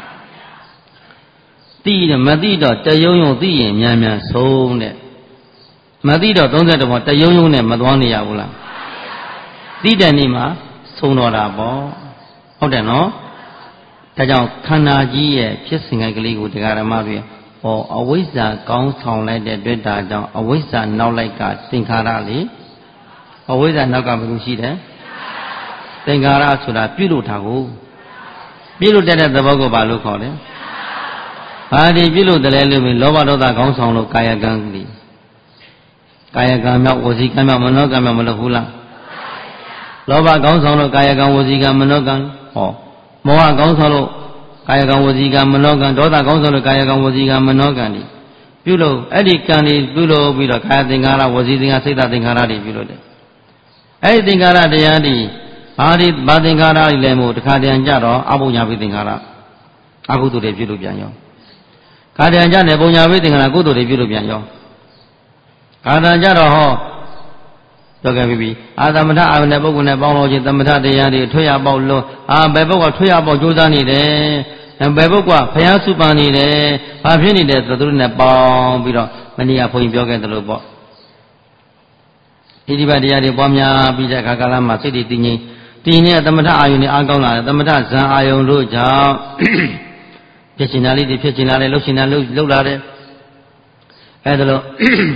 A: သိတယ်မသိတော့တယုံယုံသိရင်မြန်မြန်ဆုံးတဲ့မသိတော့သုံးဆယ်တဘောတယုံယုံနဲ့မသွားနေရဘူးလားသိတဲ့နေ့မှာဆုံးတော့တာပေါ့ဟုတ်တယ်နော်ဒါကြောင့်ခန္ဓာကြီးရဲ့ဖြစ်စဉ်ကလေးကိုတရားဓမ္မတွေဟောအဝိဇ္ဇာကောင်းဆောင်လိုက်တဲ့တွေ့တာကြောင့်အဝိဇ္ဇာနောက်လိုက်ကသင်္ခါရလေအဝိဇ္ဇာနောက်ကဘယ်လိုရှိတယ်သင်္ခါရဆိုတာပြုလို့ထားကိုပြုလို့တတ်တဲ့သဘောကိုဘာလို့ခေါ်လဲဘာဒီပြုလို့တလဲလို့ပြီးလောဘဒေါသကောင်းဆောင်လို့ကာယကံကြီးကာယကံမြောက်ဝစီကံမြောက်မနောကံမြောက်မလို့ဘူးလားလောဘကောင်းဆောင်လို့ကာယကံဝစီကံမနောကံဟောမောဟကောင်းဆောင်လို့ကာယကံဝစီကံမနောကံဒေါသကောင်းဆောင်လို့ကာယကံဝစီကံမနောကံဒီပြုလို့အဲ့ဒီကံဒီပြုလို့ပြီးတော့ကာယသင်္ခါရဝစီသင်္ခါရစိတ်သင်္ခါရတွေပြုလို့တယ်အဲ့ဒီသင်္ခါရတရားဒီဘာဒီဘာသင်္ခါရတွေလဲမို့တခါတည်းကြတော့အဘုညာပိသင်္ခါရအကုသိုလ်တွေပြုလို့ပြန်ရောခါတည်းကြတယ်ဘုညာပိသင်္ခါရကုသိုလ်တွေပြုလို့ပြန်ရောခါတည်းကြတော့ဟောပြောခဲ့ပြီအာသမထအာဝနဲ့ပုဂ္ဂိုလ်နဲ့ပေါင်းလို့ချင်းသမထတရားတွေထွေရပေါက်လို့အာဘယ်ပုဂ္ဂိုလ်ထွေရပေါက်ကြိုးစားနေတယ်ဘယ်ပုဂ္ဂိုလ်ကဘုရားစုပန်နေတယ်ဘာဖြစ်နေတယ်သူတို့နဲ့ပေါင်းပြီးတော့မနေ့ကဘုန်းကြီးပြောခဲ့တယ်လို့ပေါ့ဣတိပတရားတွေပွားများပြီးတဲ့အခါကာလမှာစိတ်တွေတည်ငြိမ်တည်နေတဲ့သမထအာယုန်တွေအားကောင်းလာတယ်သမထဇံအာယုန်တို့ကြောင့်ဖြစ်ချင်တာလေးတွေဖြစ်ချင်လာတယ်လှုပ်ချင်တာလှုပ်လှုပ်လာတယ်အဲဒါလို့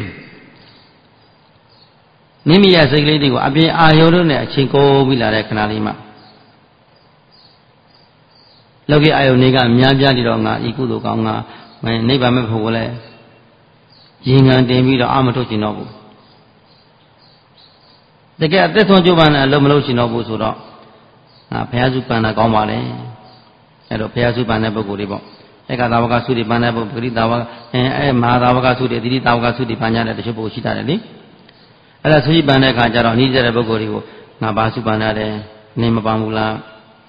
A: မိမိရဲ့စိတ်ကလေးတွေကိုအပြင်အာယုန်တို့နဲ့အချိန်ကိုပြီးလာတဲ့ခဏလေးမှာလောကီအာယုန်တွေကများပြားနေတော့ငါဤကုသိုလ်ကောင်းငါနိဗ္ဗာန်မဲ့ဖို့လဲရင်ငံတင်ပြီးတော့အာမထုတ်ချင်တော့ဘူးတကယ်အသက်ဆုံးကြိုးပမ်းတဲ့အလုံးမလုံးချင်တော့ဘူးဆိုတော့ငါဘုရားစုပန်တာကောင်းပါလေအဲ့တော့ဘုရားစုပန်တဲ့ပုဂ္ဂိုလ်တွေပေါ့ဧကသာဝကသုတိပန်တဲ့ပုဂ္ဂိုလ်ပရိသာဝကအဲအဲမဟာသာဝကသုတိသီတိသာဝကသုတိပန်ကြတဲ့တချို့ပုဂ္ဂိုလ်ရှိတာလေအဲ့ဒါသုတိပန်တဲ့အခါကျတော့အနည်းတဲ့ပုဂ္ဂိုလ်တွေကိုငါဘာစုပန်ရတယ်နေမပန်ဘူးလား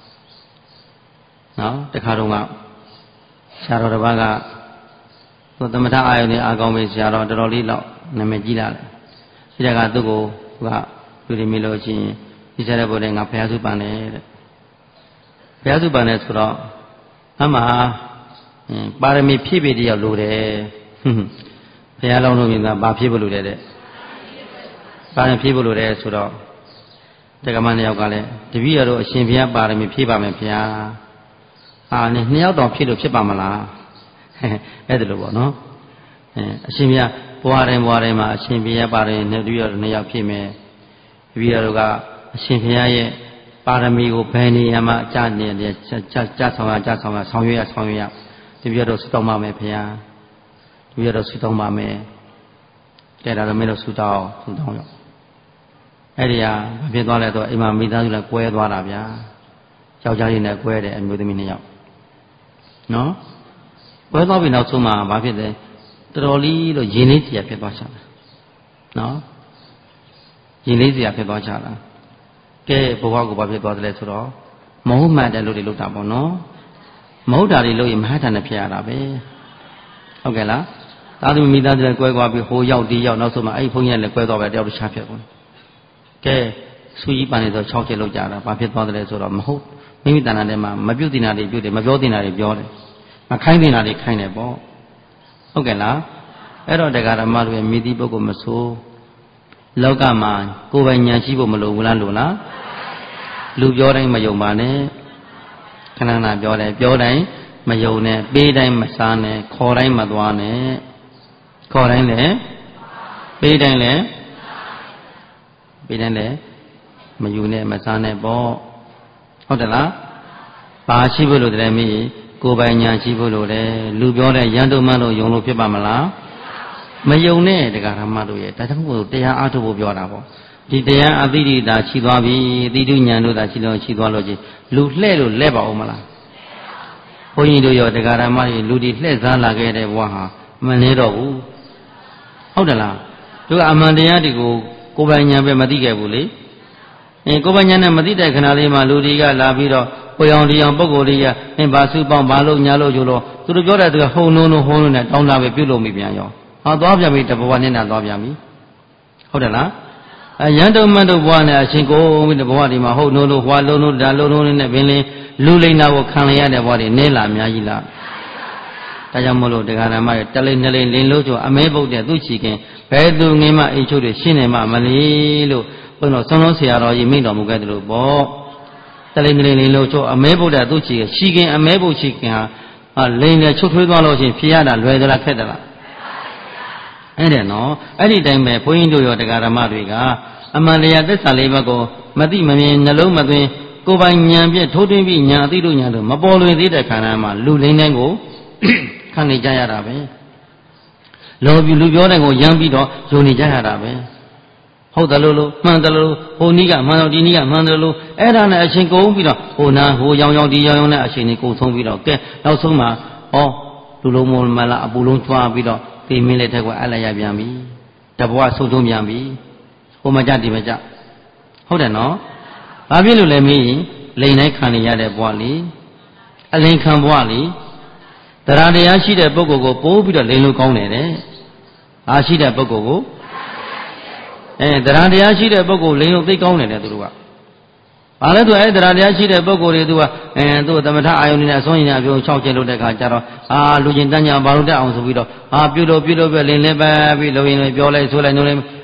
A: နော်တခါတော့ကဆရာတော်တစ်ပါးကသူသမထအာယုန်နဲ့အာကောင်းပြီဆရာတော်တော်တော်လေးတော့နာမည်ကြီးလာတယ်ဒီတက်ကသူ့ကိုသူကလူတွေမြင်လို့ချင်းဒီဆရာတဲ့ဘုရားငါဘုရားစုပန်တယ်တဲ့ဘုရားစုပန်တယ်ဆိုတော့အမှပါရမီဖြည့်ပြည့်တယောက်လိုတယ်ဘုရားလုံးလို့မြင်တာဘာဖြည့်ဖို့လိုတယ်တဲ့ပါရမီဖြည့်ဖို့လိုတယ်ဆိုတော့တက္ကမနှစ်ယောက်ကလည်းတပည့်ရတော့အရှင်ဘုရားပါရမီဖြည့်ပါမယ်ဘုရားအာနဲ့နှစ်ယောက်တော့ဖြည့်လို့ဖြစ်ပါမလားအဲ့ဒါလိုပေါ့နော်အဲအရှင်ဘုရားဘွားတိုင်းဘွားတိုင်းမှာအရှင်ဘုရားပါရမီနှစ်တပည့်ရတော့နှစ်ယောက်ဖြည့်မယ်တပည့်ရတော့ကအရှင်ဘုရားရဲ့ပါရမီကိုဘယ်နေရာမှာအကျနေတယ်ကြဆောင်ရကြဆောင်ရဆောင်ရွက်ရဆောင်ရွက်ရတပည့်ရတော့ဆုတောင်းပါမယ်ဘုရားတပည့်ရတော့ဆုတောင်းပါမယ်ကဲဒါတော့မင်းတို့ဆုတောင်းဆုတောင်းရောအဲ့ဒီဟာဘာဖြစ်သွားလဲဆိုအိမ်မှာမိသားစုလည်းကွဲသွားတာဗျာယောက်ျားလေးနဲ့ကွဲတယ်အမျိုးသမီးနှစ်ယောက်နော်ကွဲသွားပြီနောက်ဆုံးမှာဘာဖြစ်လဲတော်တော်လေးလို့ရင်လေးစရာဖြစ်သွားချတာနော်ရင်လေးစရာဖြစ်သွားချတာကဲဘဝကိုဘာဖြစ်သွားသလဲဆိုတော့မဟုတ်မှန်တယ်လို့တွေလုပ်တာပေါ့နော်မဟုတ်တာတွေလုပ်ရင်မဟာတန်နဲ့ဖြစ်ရတာပဲဟုတ်ကဲ့လားသာသမီမိသားစုလည်းကွဲသွားပြီဟိုရောက်ဒီရောက်နောက်ဆုံးမှာအဲ့ဒီဘုန်းကြီးလည်းကွဲသွားပဲတယောက်တစ်ခြားဖြစ်ကုန်ကဲဆူကြီးပန်နေဆို၆ချက်လောက်ကြတာဘာဖြစ်သွားသလဲဆိုတော့မဟုတ်မိမိတဏ္ဍာထဲမှာမပြုတ်တင်တာတွေပြုတ်တယ်မပြောတင်တာတွေပြောတယ်မခိုင်းတင်တာတွေခိုင်းတယ်ပေါ့ဟုတ်ကဲ့လားအဲ့တော့တရားဓမ္မတွေမိသည့်ပုဂ္ဂိုလ်မဆိုးလောကမှာကိုယ်ပိုင်ဉာဏ်ရှိဖို့မလိုဘူးလားလို့လားလူပြောတိုင်းမယုံပါနဲ့ခဏခဏပြောတယ်ပြောတိုင်းမယုံနဲ့ပေးတိုင်းမစားနဲ့ခေါ်တိုင်းမသွားနဲ့ခေါ်တိုင်းလည်းပေးတိုင်းလည်းပေးတိုင်းလည်းမယူနဲ့မစားနဲ့ပေါ့ဟုတ်တယ်လားဘာရှိဖို့လို့တည်းမီးကိုယ်ပိုင်ညာရှိဖို့လို့တယ်လူပြောတဲ့ရန်တုံမန်းလို့ယုံလို့ဖြစ်ပါမလားမယုံနဲ့တရားဓမ္မတို့ရဲ့ဒါကြောင့်မို့တရားအားထုတ်ဖို့ပြောတာပေါ့ဒီတရားအသိဉာဏ်သာရှိသွားပြီအသိဉာဏ်တို့သာရှိလို့ရှိသွားလို့ချင်းလူလှဲ့လို့လဲပါအောင်မလားဘုန်းကြီးတို့ရောတရားဓမ္မတွေလူတွေလှဲ့စားလာခဲ့တဲ့ဘဝဟာမနေတော့ဘူးဟုတ်တယ်လားသူကအမှန်တရားတွေကိုကိုယ်ပိုင်ညာပဲမသိခဲ့ဘူးလေအဲကိုယ်ပိုင်ညာနဲ့မသိတဲ့ခဏလေးမှာလူတွေကလာပြီးတော့ကိုရောင်ဒီအောင်ပုံကိုယ်လေးကအင်းဘာစုပေါင်းဘာလို့ညာလို့ကျလို့သူတို့ပြောတဲ့သူကဟုံလုံးလုံးဟုံးလုံးနဲ့တောင်းတာပဲပြုတ်လို့မိပြန်ရောဟာသွားပြန်ပြီတဘဝနဲ့နာသွားပြန်ပြီဟုတ်တယ်လားအရန်တုံမတ်တို့ဘဝနဲ့အရှင်ကိုပြီးတဘဝဒီမှာဟုတ်နိုးလို့ဟွာလုံးလုံးဒါလုံးလုံးနဲ့ပင်လင်းလူလိမ္မာကိုခံရတဲ့ဘဝတွေနဲလာအများကြီးလားဒါကြောင့်မို့လို့တရားဓမ္မရဲ့တလိမ့်နှလိမ့်လင်းလို့ကျော်အမဲပုတ်တဲ့သူ့ချီခင်ဘယ်သူငင်းမအိမ်ချုပ်တွေရှင်းနေမှမလီလို့ဘုန်းတော်ဆွမ်းတော်ဆရာတော်ကြီးမိန့်တော်မူခဲ့တယ်လို့ပေါ့တလိမ့်နှလိမ့်လင်းလို့ကျော်အမဲပုတ်တဲ့သူ့ချီခင်ရှီခင်အမဲပုတ်ချီခင်ဟာလိမ့်နဲ့ချုပ်ထွေးသွားလို့ချင်းဖြေရတာလွယ်သလားခက်သလားအဲ့ဒါနော်အဲ့ဒီတိုင်းပဲဘုန်းကြီးတို့ရောတရားဓမ္မတွေကအမှန်တရားသစ္စာလေးပါးကိုမသိမမြင်နှလုံးမသွင်းကိုယ်ပိုင်ဉာဏ်ဖြင့်ထိုးထွင်းပြီးဉာဏ်အသိတို့ဉာဏ်တို့မပေါ်လွင်သေးတဲ့ခန္ဓာမှာလူလိမ့်တိုင်းကိုခံနေကြရတာပဲလောဘလူပြောတဲ့ကိုရမ်းပြီးတော့ယုံနေကြရတာပဲဟုတ်တယ်လို့လို့မှန်တယ်လို့ဟိုနီးကမှန်တော့ဒီနီးကမှန်တယ်လို့အဲ့ဒါနဲ့အချိန်ကုန်ပြီးတော့ဟိုနာဟိုရောင်ရောင်ဒီရောင်ရောင်နဲ့အချိန်ကြီးကုန်ဆုံးပြီးတော့ကဲနောက်ဆုံးမှာဩလူလုံးမမလားအပူလုံးကျွားပြီးတော့ဒီမင်းလက်ထက်ကအလိုက်ရပြန်ပြီတဘွားဆုံးဆုံးပြန်ပြီဟိုမကြဒီမကြဟုတ်တယ်နော်ဘာဖြစ်လို့လဲမင်းလိန်တိုင်းခံနေရတဲ့ဘွားလေအလိန်ခံဘွားလေတရားတရားရှိတဲ့ပုဂ္ဂိုလ်ကိုပိုးပြီးတော့လိန်လို့ကောင်းတယ်တဲ့အားရှိတဲ့ပုဂ္ဂိုလ်ကိုအဲတရားတရားရှိတဲ့ပုဂ္ဂိုလ်လိန်လို့သိကောင်းတယ်တဲ့သူတို့ကဘာလဲသူအဲတရားတရားရှိတဲ့ပုဂ္ဂိုလ်တွေသူကအဲသူ့သမထအာယုန်နဲ့အစွမ်းရည်နဲ့အပြုံး၆ချက်လို့တဲ့ခါကျတော့အာလူချင်းတန်းညာဘာလို့တက်အောင်ဆိုပြီးတော့အာပြုလို့ပြုလို့ပဲလိန်လဲပဲပြီးလုံရင်လည်းပြောလိုက်ဆိုလိုက်နှုံးလိုက်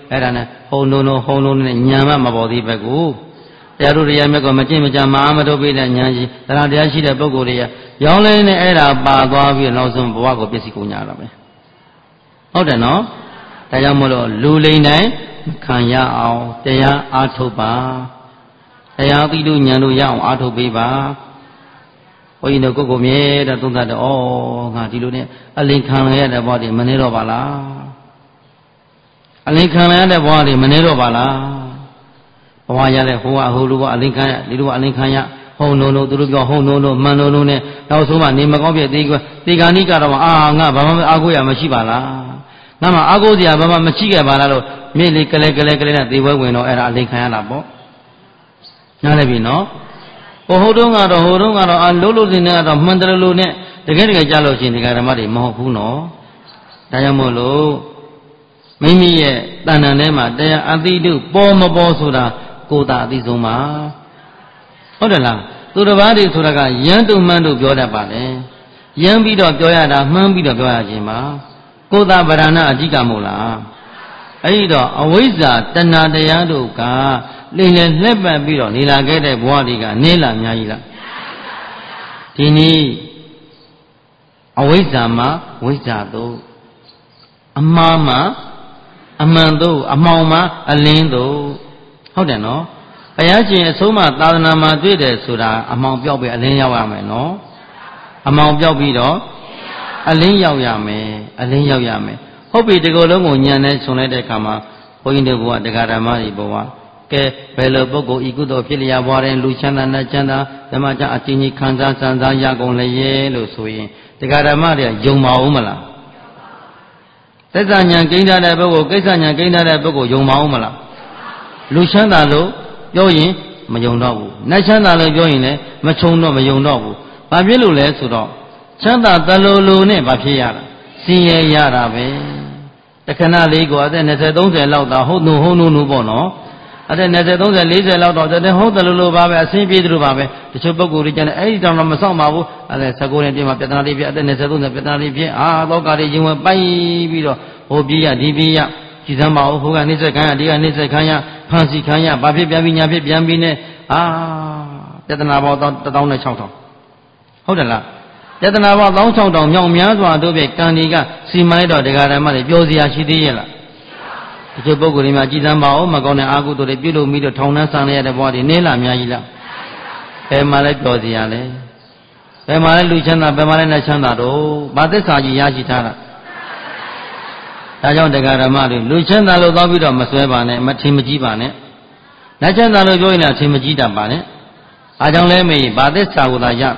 A: အဲ့ဒါနဲ့ဟုံနိုးနိုးဟုံနိုးနဲ့ညံမမပေါ်သေးပဲကိုတရားတို့တရားမြတ်ကမကျင့်မကြမအားမထုတ်ပေးတဲ့ဉာဏ်ရှိတရားတရားရှိတဲ့ပုဂ္ဂိုလ်တွေကရောင်းလဲနေအဲ့ဒါပါသွားပြီးနောက်ဆုံးဘဝကိုပြည့်စည်ကုန်ကြတာပဲဟုတ်တယ်နော်ဒါကြောင့်မို့လို့လူလိန်တိုင်းခံရအောင်တရားအားထုတ်ပါတရားသိလို့ဉာဏ်တို့ရအောင်အားထုတ်ပေးပါဘုန်းကြီးတို့ကိုကိုမြဲတဲ့သုံးသတ်တော့ဩငါဒီလိုနဲ့အလင်ခံရတဲ့ဘဝတွေမနေတော့ပါလားအလင်ခံရတဲ့ဘဝတွေမနေတော့ပါလားဘဝရတဲ့ဟိုကဟိုလိုကအလင်ခံရဒီလိုကအလင်ခံရဟုံနိုးနိုးသူတို့ပြောဟုံနိုးနိုးမှန်နိုးနိုးနဲ့နောက်ဆုံးမှနေမကောင်းပြသေးကွတေဂာနိကတော့အာငါဘာမှအားကိုးရမရှိပါလားငါမှအားကိုးစရာဘာမှမရှိခဲ့ပါလားလို့မြေလေးကလေးကလေးကလေးနဲ့သေပွဲဝင်တော့အဲ့ဒါအလင်ခံရတာပေါ့နားလည်ပြီနော်ဟိုဟိုတုန်းကတော့ဟိုတုန်းကတော့အလုံးလုံးစင်းနဲ့ကတော့မှန်တယ်လို့နဲ့တကယ်တကယ်ကြားလို့ရှိရင်ဒီကဓမ္မတွေမဟုတ်ဘူးနော်ဒါကြောင့်မို့လို့မိမိရဲ့တဏ္ဍာထဲမှာတရားအသိတုပေါ်မပေါ်ဆိုတာကိုယ်သာအသိဆုံးပါဟုတ်တယ်လားသူတစ်ပါးတွေဆိုတာကယန်းတုမှန်းတို့ပြောတတ်ပါလေယန်းပြီးတော့ပြောရတာမှန်းပြီးတော့ပြောရခြင်းပါကိုယ်သာဗရဏအဓိကမို့လားအဲ့ဒီတော့အဝိဇ္ဇာတဏ္ဍာတရားတို့ကလိမ့်လေလှက်ပတ်ပြီးတော့နေလာခဲ့တဲ့ဘဝတွေကနေလာအများကြီးလားဒီနေ့အဝိဇ္ဇာမှာဝိဇ္ဇာတို့အမှားမှာအမှန်တို့အမှောင်မှာအလင်းတို့ဟုတ်တယ်နော်ဘုရားရှင်အဆုံးမသာသနာမှာတွေ့တယ်ဆိုတာအမှောင်ပြောက်ပြီးအလင်းရောက်ရမယ်နော်အမှောင်ပြောက်ပြီးတော့အလင်းရောက်ရမယ်အလင်းရောက်ရမယ်ဟုတ်ပြီဒီကိုယ်လုံးကိုညံနဲ့ခြုံလိုက်တဲ့အခါမှာဘုန်းကြီးတို့ဘုရားတရားဓမ္မတွေဘုရားကဲဘယ်လိုပုဂ္ဂိုလ်ဤကုသိုလ်ဖြစ်လျာဘွားတဲ့လူချမ်းသာနဲ့ချမ်းသာဓမ္မကြအချင်းကြီးခံစားစံစားရကုန်လေလို့ဆိုရင်တရားဓမ္မတွေယုံပါဦးမလားသက်သာဉာဏ်ကိန်းထားတဲ့ပုဂ္ဂိုလ်ကိစ္စဉာဏ်ကိန်းထားတဲ့ပုဂ္ဂိုလ်ယုံပါဦးမလားလူချမ်းသာလို့ပြောရင်မယုံတော့ဘူးနတ်ချမ်းသာလို့ပြောရင်လည်းမချုံတော့မယုံတော့ဘူးဘာဖြစ်လို့လဲဆိုတော့ချမ်းသာတလူလူနဲ့ဘာဖြစ်ရတာစင်ရရတာပဲတခဏလေးကိုအသက်၂၀ ၃၀လောက်သာဟုတ်နုဟုတ်နုနုပေါ့နော်အသက်၂၀ ၃၀ ၄၀လောက်တော့တဲ့ဟုတ်တယ်လို့ပါပဲအဆင်ပြေတယ်လို့ပါပဲတချို့ပုဂ္ဂိုလ်တွေကျန်တယ်အဲ့ဒီတောင်တော့မဆောင်ပါဘူးအဲ့ဒါ၁၉နှစ်ပြည့်မှာပြဿနာလေးဖြစ်အသက်၂၀ ၃၀ပြဿနာလေးဖြစ်အာလောကတွေရင်ဝင်ပိုက်ပြီးတော့ဟိုပြေးရဒီပြေးရကြည်စမ်းပါဦးဟိုကနှိမ့်ဆက်ခံရဒီကနှိမ့်ဆက်ခံရဖန်စီခံရဘာဖြစ်ပြန်ပြီးညာဖြစ်ပြန်ပြီးနဲ့အာပြဿနာပေါင်းတစ်သောင်းနဲ့ခြောက်ထောင်ဟုတ်တယ်လားပြဿနာပေါင်းတစ်သောင်းခြောက်ထောင်မြောက်များစွာတို့ပြကံဒီကစီမံလိုက်တော့တရားဓမ္မတွေပြောစရာရှိသေးရဲ့လားဒီလိုပုဂ္ဂိုလ်တွေမှာကြည်စမ်းပါဦးမကောင်းတဲ့အာဟုတို့တွေပြုလုပ်ပြီးတော့ထောင်နှန်းဆံရတဲ့ဘဝတွေနေလာအများကြီးလားဘယ်မှာလဲပြောစရာလဲဘယ်မှာလဲလူချမ်းသာဘယ်မှာလဲနတ်ချမ်းသာတော့ဘာသစ္စာကြီးရရှိထားတာဒါကြောင့်တရားဓမ္မတွေလူချမ်းသာလို့သောပြီးတော့မစွဲပါနဲ့မထင်မကြီးပါနဲ့နတ်ချမ်းသာလို့ပြောရင်လည်းထင်မကြီးတတ်ပါနဲ့အားကြောင့်လဲမေးဘာသစ္စာကိုသာရ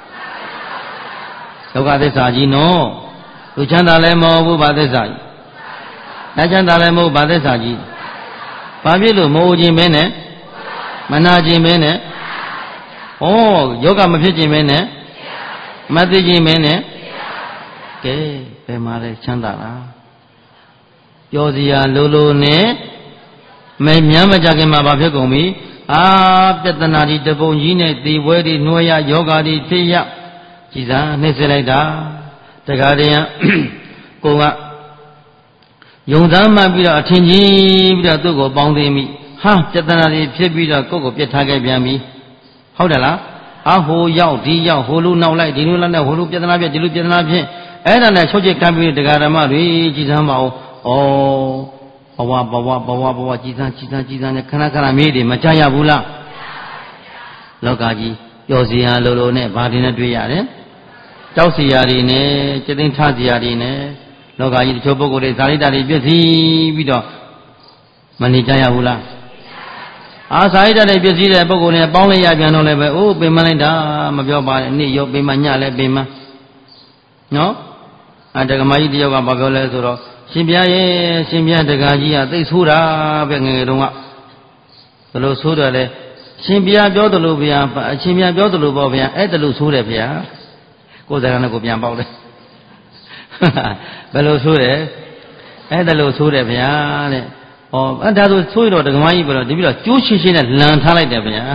A: ဒုက္ခသစ္စာကြီးနော်လူချမ်းသာလည်းမဟုတ်ဘူးဘာသစ္စာကြီးနတ်ချမ်းသာလည်းမဟုတ်ဘာသစ္စာကြီးဘာဖြစ်လို့မဟုတ်ခြင်းမင်းနဲ့မနာခြင်းမင်းနဲ့ဩယောဂမဖြစ်ခြင်းမင်းနဲ့မသိခြင်းမင်းနဲ့ကဲဘယ်မှာလဲချမ်းသာလားပြောစရာလိုလိုနဲ့မမြမ်းမကြခင်မှာဘာဖြစ်ကုန်ပြီအာပြဿနာဒီတပုံကြီးနဲ့ဒီပွဲဒီနှွှဲရယောဂါဒီဖြစ်ရကြည်စားနှိမ့်ဆက်လိုက်တာတခါတည်းကကိုကယုံသားမှပြီးတော့အထင်ကြီးပြီးတော့သူ့ကိုပေါင်းသိမိဟာပြဿနာတွေဖြစ်ပြီးတော့ကိုယ့်ကိုပြစ်ထားခဲ့ပြန်ပြီဟုတ်တယ်လားအဟိုရောက်ဒီရောက်ဟိုလူနောက်လိုက်ဒီလူနောက်နဲ့ဟိုလူပြဿနာဖြစ်ဒီလူပြဿနာဖြစ်အဲ့ဒါနဲ့ချုပ်ချစ်ကမ်းပြီးတရားဓမ္မတွေကြည်စမ်းပါဦးဩဘဝဘဝဘဝဘဝကြည်စမ်းကြည်စမ်းကြည်စမ်းနဲ့ခဏခဏမေးတယ်မကြရဘူးလားလောကကြီးပျော်စရာလိုလိုနဲ့ဘာတွေနဲ့တွေ့ရတယ်တောက်စရာတွေနဲ့ကျသိန်းထစရာတွေနဲ့လောကကြီးတချို့ပုဂ္ဂိုလ်တွေဇာတိတာတွေပြည့်စည်ပြီးတော့မနေကြရဘူးလားအာဇာတိတာတွေပြည့်စည်တဲ့ပုဂ္ဂိုလ်တွေပေါင်းလိုက်ရပြန်တော့လည်းပဲအိုးပင်မလိုက်တာမပြောပါနဲ့နေ့ရောပင်မညလည်းပင်မနော်အတက္ကမကြီးတယောက်ကဘာပြောလဲဆိုတော့ရှင်ပြရဲ့ရှင်ပြတက္ကကြီးကသိဆိုးတာပဲငယ်ငယ်တုန်းကဘယ်လိုဆိုးတယ်လဲရှင်ပြပြောတယ်လို့ဗျာအရှင်ပြပြောတယ်လို့ပေါ့ဗျာအဲ့ဒါလို့ဆိုးတယ်ဗျာကိုယ်စကားနဲ့ကိုပြန်ပေါက်တယ်ဘယ်လိုဆိုးတယ်အဲ့ဒါလို့ဆိုးတယ်ဗျာတဲ့ဟောအဲ့ဒါဆိုဆိုးရတော့ဒကမကြီးဘယ်လိုဒီပြီးတော့ကျိုးရှင်းရှင်းနဲ့လန်ထားလိုက်တယ်ဗျာ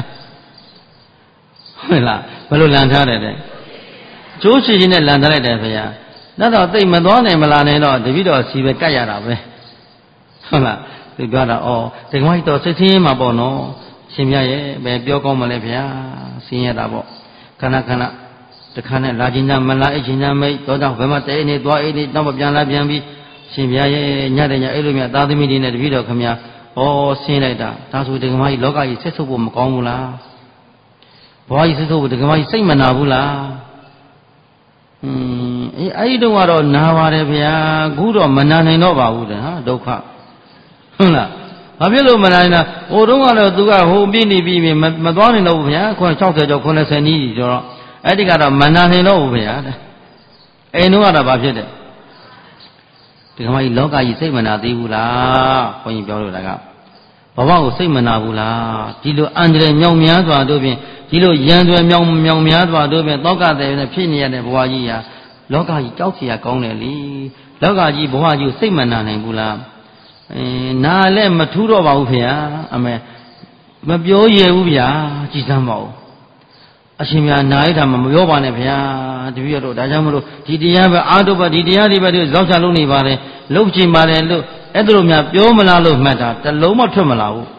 A: ဟုတ်လားဘယ်လိုလန်ထားတယ်တဲ့ကျိုးရှင်းရှင်းနဲ့လန်ထားလိုက်တယ်ဗျာဒါတော့သိမသွားနိုင်မလာနိုင်တော့တပိတော့စီပဲကတ်ရတာပဲဟုတ်လားသူပြောတာအော်ဒကမကြီးတော့စိတ်ဆင်းရဲမှာပေါ့နော်ရှင်မြတ်ရဲ့ပဲပြောကောင်းမလဲဗျာဆင်းရဲတာပေါ့ခဏခဏတခါနဲ့လာခြင်းနဲ့မလာအချင်းချင်းမိတ်တော့တော့ဘယ်မှာတဲနေသွားအိနေတော့မပြန်လာပြန်ပြီးရှင်မြတ်ရဲ့ညတဲ့ညအဲ့လိုမြတ်သာသမီတွေနဲ့တပည့်တော်ခမညာဩဆင်းလိုက်တာဒါဆိုဒကမကြီးလောကကြီးဆက်ဆုပ်ဖို့မကောင်းဘူးလားဘဝကြီးဆက်ဆုပ်ဖို့ဒကမကြီးစိတ်မနာဘူးလားอืมအေးအဲ့ဒီတော့ကတော့နာပါတယ်ဗျာခုတော့မနာနိုင်တော့ပါဘူးတဲ့ဟာဒုက္ခဟုတ်လားဘာဖြစ်လို့မနာနိုင်တာဟိုတုန်းကတော့သူကဟိုပြည့်နေပြီမသွားနိုင်တော့ဘူးဗျာခွန်း၆၀ကျော်၉၀နီးကြီးဆိုတော့အဲ့ဒီကတော့မနာနိုင်တော့ဘူးဗျာတဲ့အိမ်တော့ကတော့ဘာဖြစ်တယ်ဒီကမကြီးလောကကြီးစိတ်မနာသေးဘူးလားဘုန်းကြီးပြောလို့တာကဘဝကိုစိတ်မနာဘူးလားဒီလိုအန္တရာယ်မြောင်များစွာတို့ဖြင့်ဒီလိုရန်တွေမြောင်မြောင်များစွာတို့ဖြင့်တောကတဲ့နဲ့ဖြစ်နေရတဲ့ဘဝကြီးဟာလောကကြီးကြောက်เสียကောင်းတယ်လေလောကကြီးဘဝကြီးကိုစိတ်မနာနိုင်ဘူးလားအဲနာလည်းမထူးတော့ပါဘူးဖေ။အမေမပြောရဘူးဗျာကြည်စမ်းပါဦးအရှင်မြတ်နာရတာမပြောပါနဲ့ဗျာတပည့်တော်ဒါကြောင့်မလို့ဒီတရားပဲအာတုပဒီတရားတွေပဲဒီဇောက်ချလုပ်နေပါတယ်လှုပ်ချင်ပါတယ်လို့အဲ့ဒါလိုများပြောမလားလို့မှတ်တာတလုံးမထွက်မလာဘူး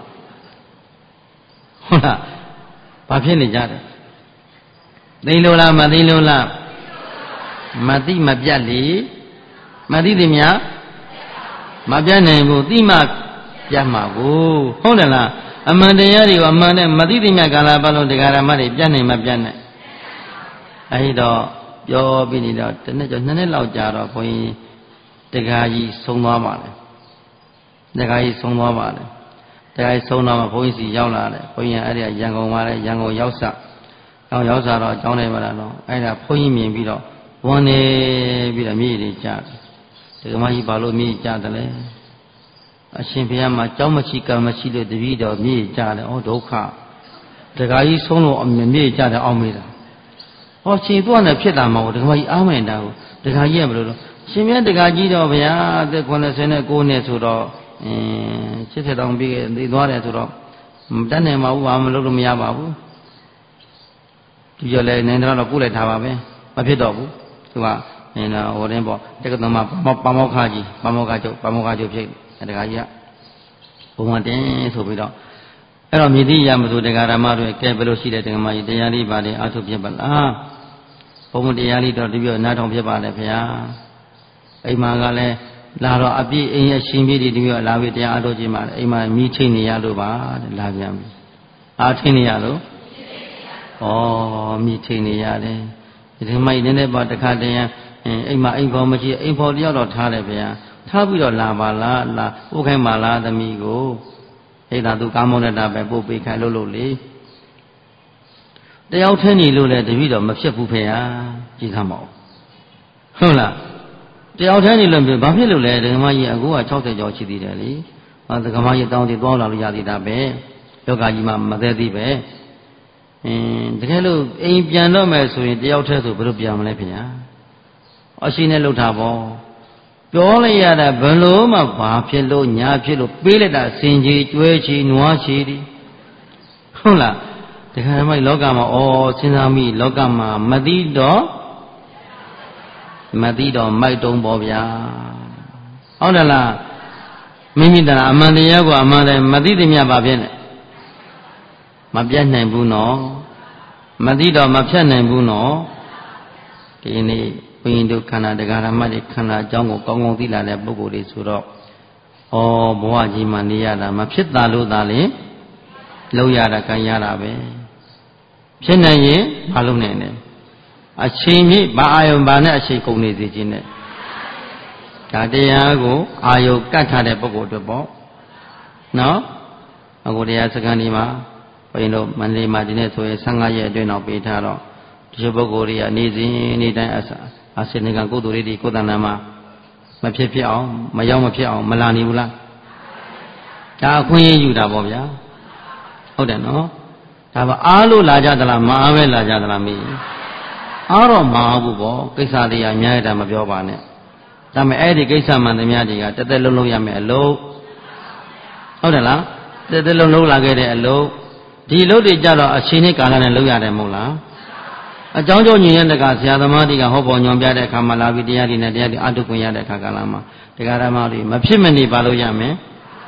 A: ဟုတ်လားဘာဖြစ်နေကြတယ်သိလို့လားမသိလို့လားမသိမပြတ်လေမသိသည်များမပြတ်နိုင်ဘူးသိမှပြတ်မှာကိုဟုတ်တယ်လားအမှန်တရားတွေကိုအမှန်နဲ့မသိသိမြတ်ကာလပတ်လုံးတရားဓမ္မတွေပြတ်နိုင်မပြတ်နိုင်အဲဒီတော့ပြောပြီးနေတော့တစ်နှစ်ကျော်နှစ်နှစ်လောက်ကြာတော့ဘုန်းကြီးတရားကြီးဆုံးသွားပါလေတရားကြီးဆုံးသွားပါလေတရားကြီးဆုံးတော့ဘုန်းကြီးစီရောက်လာတယ်ဘုန်းကြီးအဲ့ဒီရန်ကုန်မှာလဲရန်ကုန်ရောက်စရောက်ရောက်စားတော့အကြောင်းနေပါလားနော်အဲ့ဒါဘုန်းကြီးမြင်ပြီးတော့ဝန်နေပြီးတော့မြေကြီးကြားတယ်ဒကမကြီးဘာလို့မြေကြီးကြားတယ်လဲအရှင်ဘုရားမှာကြောင်းမရှိကံမရှိလို့တပည့်တော်မြေကြတယ်ဩဒုက္ခတခါကြီးဆုံးလို့အမြေကြတယ်အောင်မေးတာဟောရှင်သူကလည်းဖြစ်တာမဟုတ်ဒကမကြီးအားမင်တာကိုဒကာကြီးကဘယ်လိုလဲရှင်မြတ်ဒကာကြီးတော့ဗျာအသက်၉၉နှစ်ဆိုတော့အင်း၈၀တောင်ပြည့်သိသွားတယ်ဆိုတော့မတတ်နိုင်ပါဘူးဘာမှလုပ်လို့မရပါဘူးဒီကြော်လဲနိုင်တော့ကုလိုက်ထားပါပဲမဖြစ်တော့ဘူးသူကနင်ဟိုတင်းပေါ့တက္ကသိုလ်မှာပါမောက္ခကြီးပါမောက္ခချုပ်ပါမောက္ခချုပ်ဖြစ်ဒကာကြီးကဘုံမတင်ဆိုပြီးတော့အဲ့တော့မြည်တိရမဆိုဒကာဓမ္မတွေကဲဘယ်လိုရှိတဲ့ဒကာမကြီးတရားလေးပါလေအာထုဖြစ်ပါလားဘုံမတရားလေးတော့တပြည့်နားထောင်ဖြစ်ပါလေဗျာအိမ်မှာကလည်းလာတော့အပြည့်အိမ်ရဲ့ရှင်ပြည့်တွေတပြည့်လာပြီးတရားအားထုတ်ခြင်းပါလေအိမ်မှာမိချိနေရလို့ပါတဲ့လာပြန်ပြီအားထင်းနေရလို့ဩမိချိနေရတယ်ဒီမိုက်နည်းနည်းပါတခါတည်းအိမ်မှာအိမ်ဖော်မရှိအိမ်ဖော်တယောက်တော့ထားတယ်ဗျာထားပြီးတော့လာပါလားလာပို့ခိုင်းပါလားသမီးကိုအဲ့ဒါသူကားမောင်းနေတာပဲပို့ပေးခိုင်းလို့လို့လေတယောက်ထဲနေလို့လဲတပည့်တော်မဖြစ်ဘူးဖေဟာကြည်သမောဟုတ်လားတယောက်ထဲနေလို့ဘာဖြစ်လို့လဲဒကမကြီးအခုက၆၀ကျော်ရှိသေးတယ်လေဟာဒကမကြီးတောင်းတည်သွားလာလို့ရသေးတာပဲယောဂကြီးမှမသေးသေးပဲအင်းတကယ်လို့အိမ်ပြန်တော့မယ်ဆိုရင်တယောက်ထဲဆိုဘယ်လိုပြန်မလဲဖေဟာအရှိနဲ့လှုပ်တာပေါ့ပြောလိုက်ရတာဘယ်လို့မှဘာဖြစ်လို့ညာဖြစ်လို့ပေးလိုက်တာစင်ကြီးကျွဲချီနွားချီဒီဟုတ်လားတခါမှလောကမှာဩစဉ်းစားမိလောကမှာမသိတော့မသိတော့မိုက်တုံးပေါ့ဗျာဟုတ်တယ်လားမိမိတရားအမှန်တရားကိုအမှန်တည်းမသိသည်မြတ်ပါဖြစ်နေမပြတ်နိုင်ဘူးနော်မသိတော့မဖြတ်နိုင်ဘူးနော်ဒီနေ့ဘုရင်တို့ခန္ဓာတရားဓမ္မတွေခန္ဓာအကြောင်းကိုကောင်းကောင်းသိလာတဲ့ပုဂ္ဂိုလ်တွေဆိုတော့ဩဘဝကြီးမှာနေရတာမဖြစ်တာလို့သာလေလောက်ရတာကံရတာပဲဖြစ်နိုင်ရင်မလုပ်နိုင်နဲ့အချိန်မြင့်ဘာအာယုံဘာနဲ့အချိန်ကုန်နေစေခြင်းနဲ့ဒါတရားကိုအာယုံကတ်ထားတဲ့ပုဂ္ဂိုလ်တို့ပေါ့နော်အခုတရားစခန်းဒီမှာဘုရင်တို့မန္တလေးမှာဒီနေ့ဆိုရင်ဆယ့်ငါးရက်အတွင်းတော့ပေးထားတော့ဒီလိုပုဂ္ဂိုလ်တွေကနေ့စဉ်နေ့တိုင်းအစအစေနေကကုသိုလ်တွေကိုယ်တဏ္ဍာမှာမဖြစ်ဖြစ်အောင်မရောက်မဖြစ်အောင်မလာနေဘူးလားဒါအခွင့်အရေးယူတာပေါ့ဗျာဟုတ်တယ်နော်ဒါပါအားလို့လာကြသလားမအားပဲလာကြသလားမေးအားတော့မအားဘူးပေါ့ကိစ္စတွေအများကြီးဒါမပြောပါနဲ့ဒါပေမဲ့အဲ့ဒီကိစ္စမှန်သမျှတွေကတက်တက်လုံးလုံးရမယ်အလုပ်ဟုတ်တယ်လားတက်တက်လုံးလုံးလာခဲ့တဲ့အလုပ်ဒီအလုပ်တွေကြတော့အချိန်နဲ့ကာလနဲ့လုပ်ရတယ်မဟုတ်လားအကြောင်းကြောင့်ညင်ရတဲ့ကဆရာသမားတွေကဟောပေါ်ညွန်ပြတဲ့အခါမှာလာပြီးတရားတွေနဲ့တရားတွေအထုခွင့်ရတဲ့အခါကာလမှာတရားဓမ္မတွေမဖြစ်မနေပါလို့ရမယ်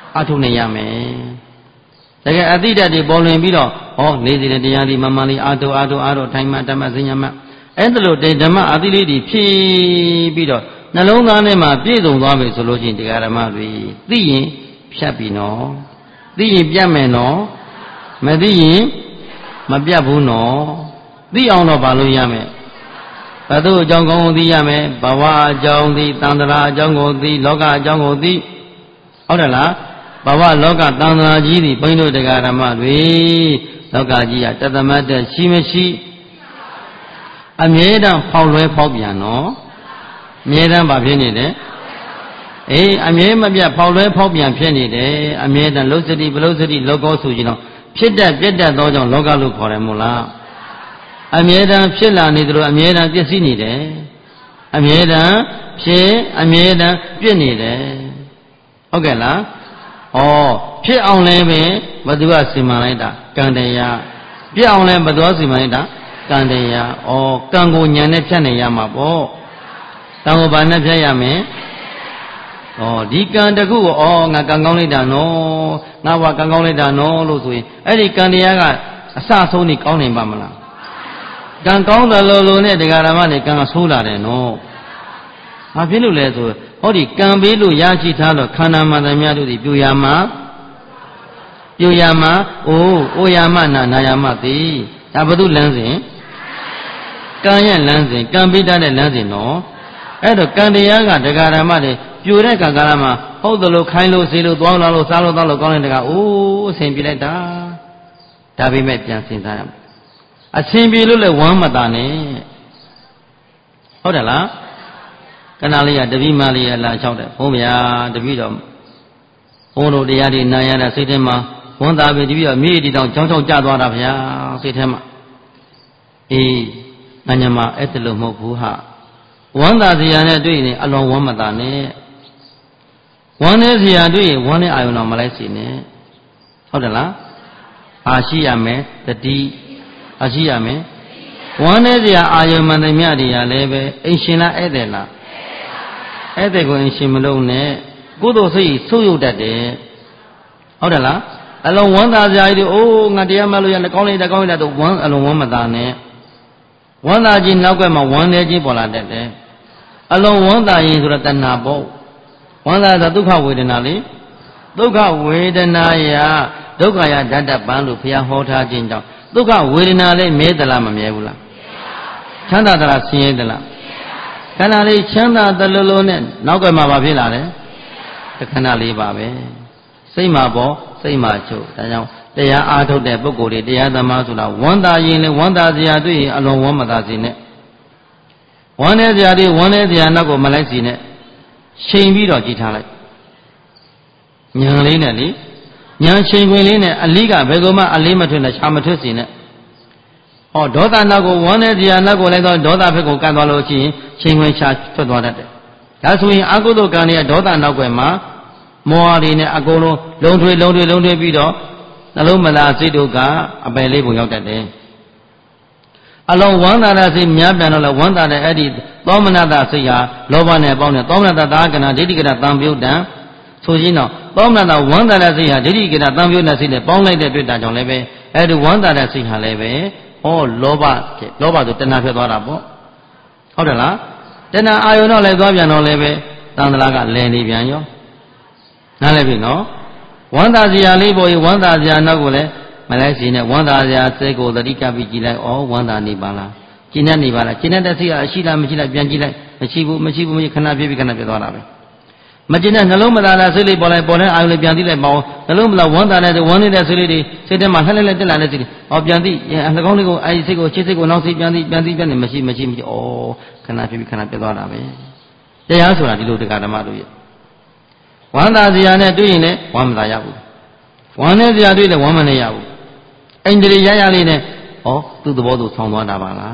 A: အထုနေရမယ်တကယ်အတိတ်တွေပေါ်လွင်ပြီးတော့ဟောနေစီတဲ့တရားဒီမမှန်လေးအာထုအာထုအာထုထိုင်မှဓမ္မစဉ္ညာမှအဲ့ဒါလို့ဓမ္မအတိလေးတွေဖြည့်ပြီးတော့နှလုံးသားထဲမှာပြည့်စုံသွားပြီဆိုလို့ရှိရင်တရားဓမ္မတွေသိရင်ဖြတ်ပြီနော်သိရင်ပြတ်မယ်နော်မသိရင်မပြတ်ဘူးနော်သိအောင်တော့ဘာလို့ရမယ်ဘသူအကြောင်းကောင်းကိုသိရမယ်ဘဝအကြောင်းသိတန်ត្រာအကြောင်းကိုသိလောကအကြောင်းကိုသိဟုတ်တယ်လားဘဝလောကတန်ត្រာကြီးသည်ဘိန်းတို့တရားဓမ္မတွေလောကကြီးကတသမတ်တဲ့ရှိမရှိအမြဲတမ်းဖောက်လွဲဖောက်ပြန်နော်အမြဲတမ်းဘာဖြစ်နေတယ်အေးအမြဲမပြတ်ဖောက်လွဲဖောက်ပြန်ဖြစ်နေတယ်အမြဲတမ်းလုစတိဘလုစတိလောကောဆိုကြတော့ဖြစ်တတ်ပြတ်တတ်သောကြောင့်လောကလို့ခေါ်တယ်မို့လားအမြဲတမ်းဖြစ်လာနေသလိုအမြဲတမ်းပြည့်စည်နေတယ်အမြဲတမ်းဖြစ်အမြဲတမ်းပြည့်နေတယ်ဟုတ်ကဲ့လားဩဖြစ်အောင်လည်းပဲဘသူကစီမံလိုက်တာကံတရားပြည့်အောင်လည်းဘသူကစီမံလိုက်တာကံတရားဩကံကိုညာနဲ့ဖြတ်နေရမှာပေါ့ကံကိုဘာနဲ့ဖြတ်ရမလဲဩဒီကံတခုကိုဩငါကံကောင်းလိုက်တာနော်ငါဘကံကောင်းလိုက်တာနော်လို့ဆိုရင်အဲ့ဒီကံတရားကအစဆုံးနေကောင်းနိုင်ပါမလားကံကောင်းတယ်လို့လို့နဲ့တရားဓမ္မနဲ့ကံဆိုးလာတယ်နော်ဘာဖြစ်လို့လဲဆိုဟောဒီကံပေးလို့ရရှိထားတော့ခန္ဓာမှန်သမျှတို့ဒီပြူရမှာပြူရမှာအိုးအိုရမှာနာနာရမှာသိဒါဘု து လမ်းစဉ်ကံရဲ့လမ်းစဉ်ကံပေးတတ်တဲ့လမ်းစဉ်နော်အဲ့တော့ကံတရားကတရားဓမ္မတွေပြိုတဲ့ကံကာလမှာဟုတ်တယ်လို့ခိုင်းလို့စေလို့သွားလာလို့စားလို့တောက်လို့ကောင်းတဲ့တကအိုးအဆင်ပြေလိုက်တာဒါပေမဲ့ပြန်စဉ်းစားရမယ်အဆင်ပြေလို့လည်းဝမ်းမသာနဲ့ဟုတ်တယ်လားကနာလေးကတပိမလေးရလာလျှောက်တယ်ဘုန်းဗျာတပိတော့ဘုန်းတို့တရားတွေနာရတာစိတ်ထဲမှာဝန်သားပဲတပိတော့မြေတီတောင်ချောင်းချောင်းကျသွားတာဗျာစိတ်ထဲမှာအေးငါညမအဲ့ဒါလို့မဟုတ်ဘူးဟာဝမ်းသာစရာနဲ့တွေ့ရင်အလွန်ဝမ်းမသာနဲ့ဝမ်းနေစရာတွေ့ရင်ဝမ်းနဲ့အာယုံတော်မလိုက်စီနဲ့ဟုတ်တယ်လားအာရှိရမယ်တတိအာရှိရမယ်ဝမ်းနေစရာအာယုံမှန်သမျှတွေကလည်းပဲအိမ်ရှင်လားဧည့်သည်လားဧည့်သည်ကိုအိမ်ရှင်မလုံးနဲ့ကုသိုလ်စိတ်ဆုပ်ယုတ်တတ်တယ်ဟုတ်တယ်လားအလုံးဝမ်းသာစရာတွေအိုးငါတရားမလို့ရလည်းကောင်းလိုက်တာကောင်းလိုက်တာတော့ဝမ်းအလုံးဝမ်းမသာနဲ့ဝမ်းသာခြင်းနောက်ကမှဝမ်းနေခြင်းပေါ်လာတတ်တယ်အလုံးဝမ်းသာရင်ဆိုတော့တဏှာပေါ့ဝမ်းသာဆိုဒုက္ခဝေဒနာလေဒုက္ခဝေဒနာယဒုက္ခယဓာတ္တပံလို့ဘုရားဟောထားခြင်းကြောင့်ဒုက္ခဝေဒနာလေးမြဲသလားမမြဲဘူးလားချမ်းသာသလားဆင်းရဲသလားခန္ဓာလေးချမ်းသာတလူလူနဲ့နောက်ကမှဘာဖြစ်လာလဲခန္ဓာလေးပါပဲစိတ်မှာပေါ့စိတ်မှာချုပ်ဒါကြောင့်တရားအားထုတ်တဲ့ပုဂ္ဂိုလ်တွေတရားသမားဆိုတာဝမ်းသာရင်လည်းဝမ်းသာစရာတွေ့ရင်အလွန်ဝမ်းမသာစေနဲ့ဝမ်းနေစရာတွေဝမ်းနေစရာနောက်ကိုမလိုက်စီနဲ့ချိန်ပြီးတော့ကြည်ထားလိုက်ညံလေးနဲ့လေညံချိန်ခွင်လေးနဲ့အလိကဘယ်ကောမှအလေးမထွတ်နဲ့ခြာမထွတ်စီနဲ့ဟောဒေါသနောက်ကိုဝမ်းနေစရာနောက်ကိုလိုက်တော့ဒေါသဘက်ကိုကတ်သွားလို့ရှိရင်ချိန်ခွင်ခြာထွက်သွားတတ်တယ်ဒါဆိုရင်အကုသိုလ်ကံတွေကဒေါသနောက်ွယ်မှာမောဟတွေနဲ့အကုန်လုံးလုံထွေလုံထွေလုံထွေပြီးတော့နှလုံးမသားစိတ်တို့ကအပယ်လေးပုံရောက်တတ်တယ်အလုံးဝမ်းသာတဲ့စိတ်များပြန်တော့လဲဝမ်းသာတဲ့အဲ့ဒီသောမနတစိတ်ဟာလောဘနဲ့ပေါင်းတဲ့သောမနတသာကနာဒိဋ္ဌိကရတံပြုတ်တံဆိုရင်တော့သောမနတဝမ်းသာတဲ့စိတ်ဟာဒိဋ္ဌိကရတံပြုတ်တဲ့စိတ်နဲ့ပေါင်းလိုက်တဲ့တွေ့တာကြောင့်လည်းပဲအဲ့ဒီဝမ်းသာတဲ့စိတ်ဟာလည်းပဲဩလောဘဖြစ်လောဘဆိုတဏှာဖြစ်သွားတာပေါ့ဟုတ်တယ်လားတဏှာအာယုံတော့လည်းသွားပြန်တော့လည်းပဲတန်တလားကလည်နေပြန်ရောနားလည်းပြီနော်ဝမ်းသာစရာလေးပေါ်ရင်ဝမ်းသာစရာနောက်ကိုလည်းမလိုက်စီနဲ့ဝမ်းသာစရာစိတ်ကိုသတိကပ်ပြီးကြည်လိုက်ဩဝမ်းသာနေပါလားကျင့်တတ်နေပါလားကျင့်တတ်တဲ့စိတ်ကအရှိလားမရှိလားပြန်ကြည့်လိုက်မရှိဘူးမရှိဘူးမရှိခဏပြည့်ပြီးခဏပြည့်သွားတာပဲမကျင့်တဲ့နှလုံးမသားတဲ့စိတ်လေးပေါ်လိုက်ပေါ်တဲ့အာယုလေးပြန်ကြည့်လိုက်ပါဦးနှလုံးမသားဝမ်းသာတဲ့ဝမ်းနေတဲ့စိတ်လေးတွေစိတ်ထဲမှာလှက်လှက်တက်လာတဲ့စိတ်တွေဩပြန်ကြည့်နှကောင်းလေးကိုအဲဒီစိတ်ကိုခြေစိတ်ကိုနောက်စိတ်ပြန်ကြည့်ပြန်ကြည့်ပြန်နေမရှိမရှိမရှိဩခဏပြည့်ပြီးခဏပြည့်သွားတာပဲတရားဆိုတာဒီလိုတရားဓမ္မတို့ရဲ့ဝမ်းသာစရာနဲ့တွေ့ရင်လည်းဝမ်းမသာရဘူးဝမ်းနေစရာတွေ့လည်းဝမ်းမနေရဘူးအိန္ဒြေရရလေးနဲ့ဩသူ့သဘောသူဆောင်းသွားတာပါလား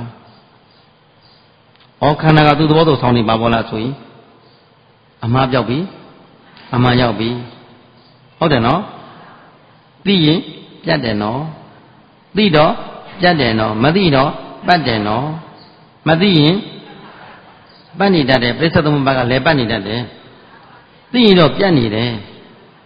A: ဩခန္ဓာကသူ့သဘောသူဆောင်းနေပါဘောလားဆိုရင်အမှားပြောက်ပြီအမှားရောက်ပြီဟုတ်တယ်နော်သိရင်ပြတ်တယ်နော်သိတော့ပြတ်တယ်နော်မသိတော့ပတ်တယ်နော်မသိရင်ပတ်နေတတ်တယ်ပြစ္ဆုတ်သမုပ္ပါကလည်းပတ်နေတတ်တယ်သိရင်တော့ပြတ်နေတယ်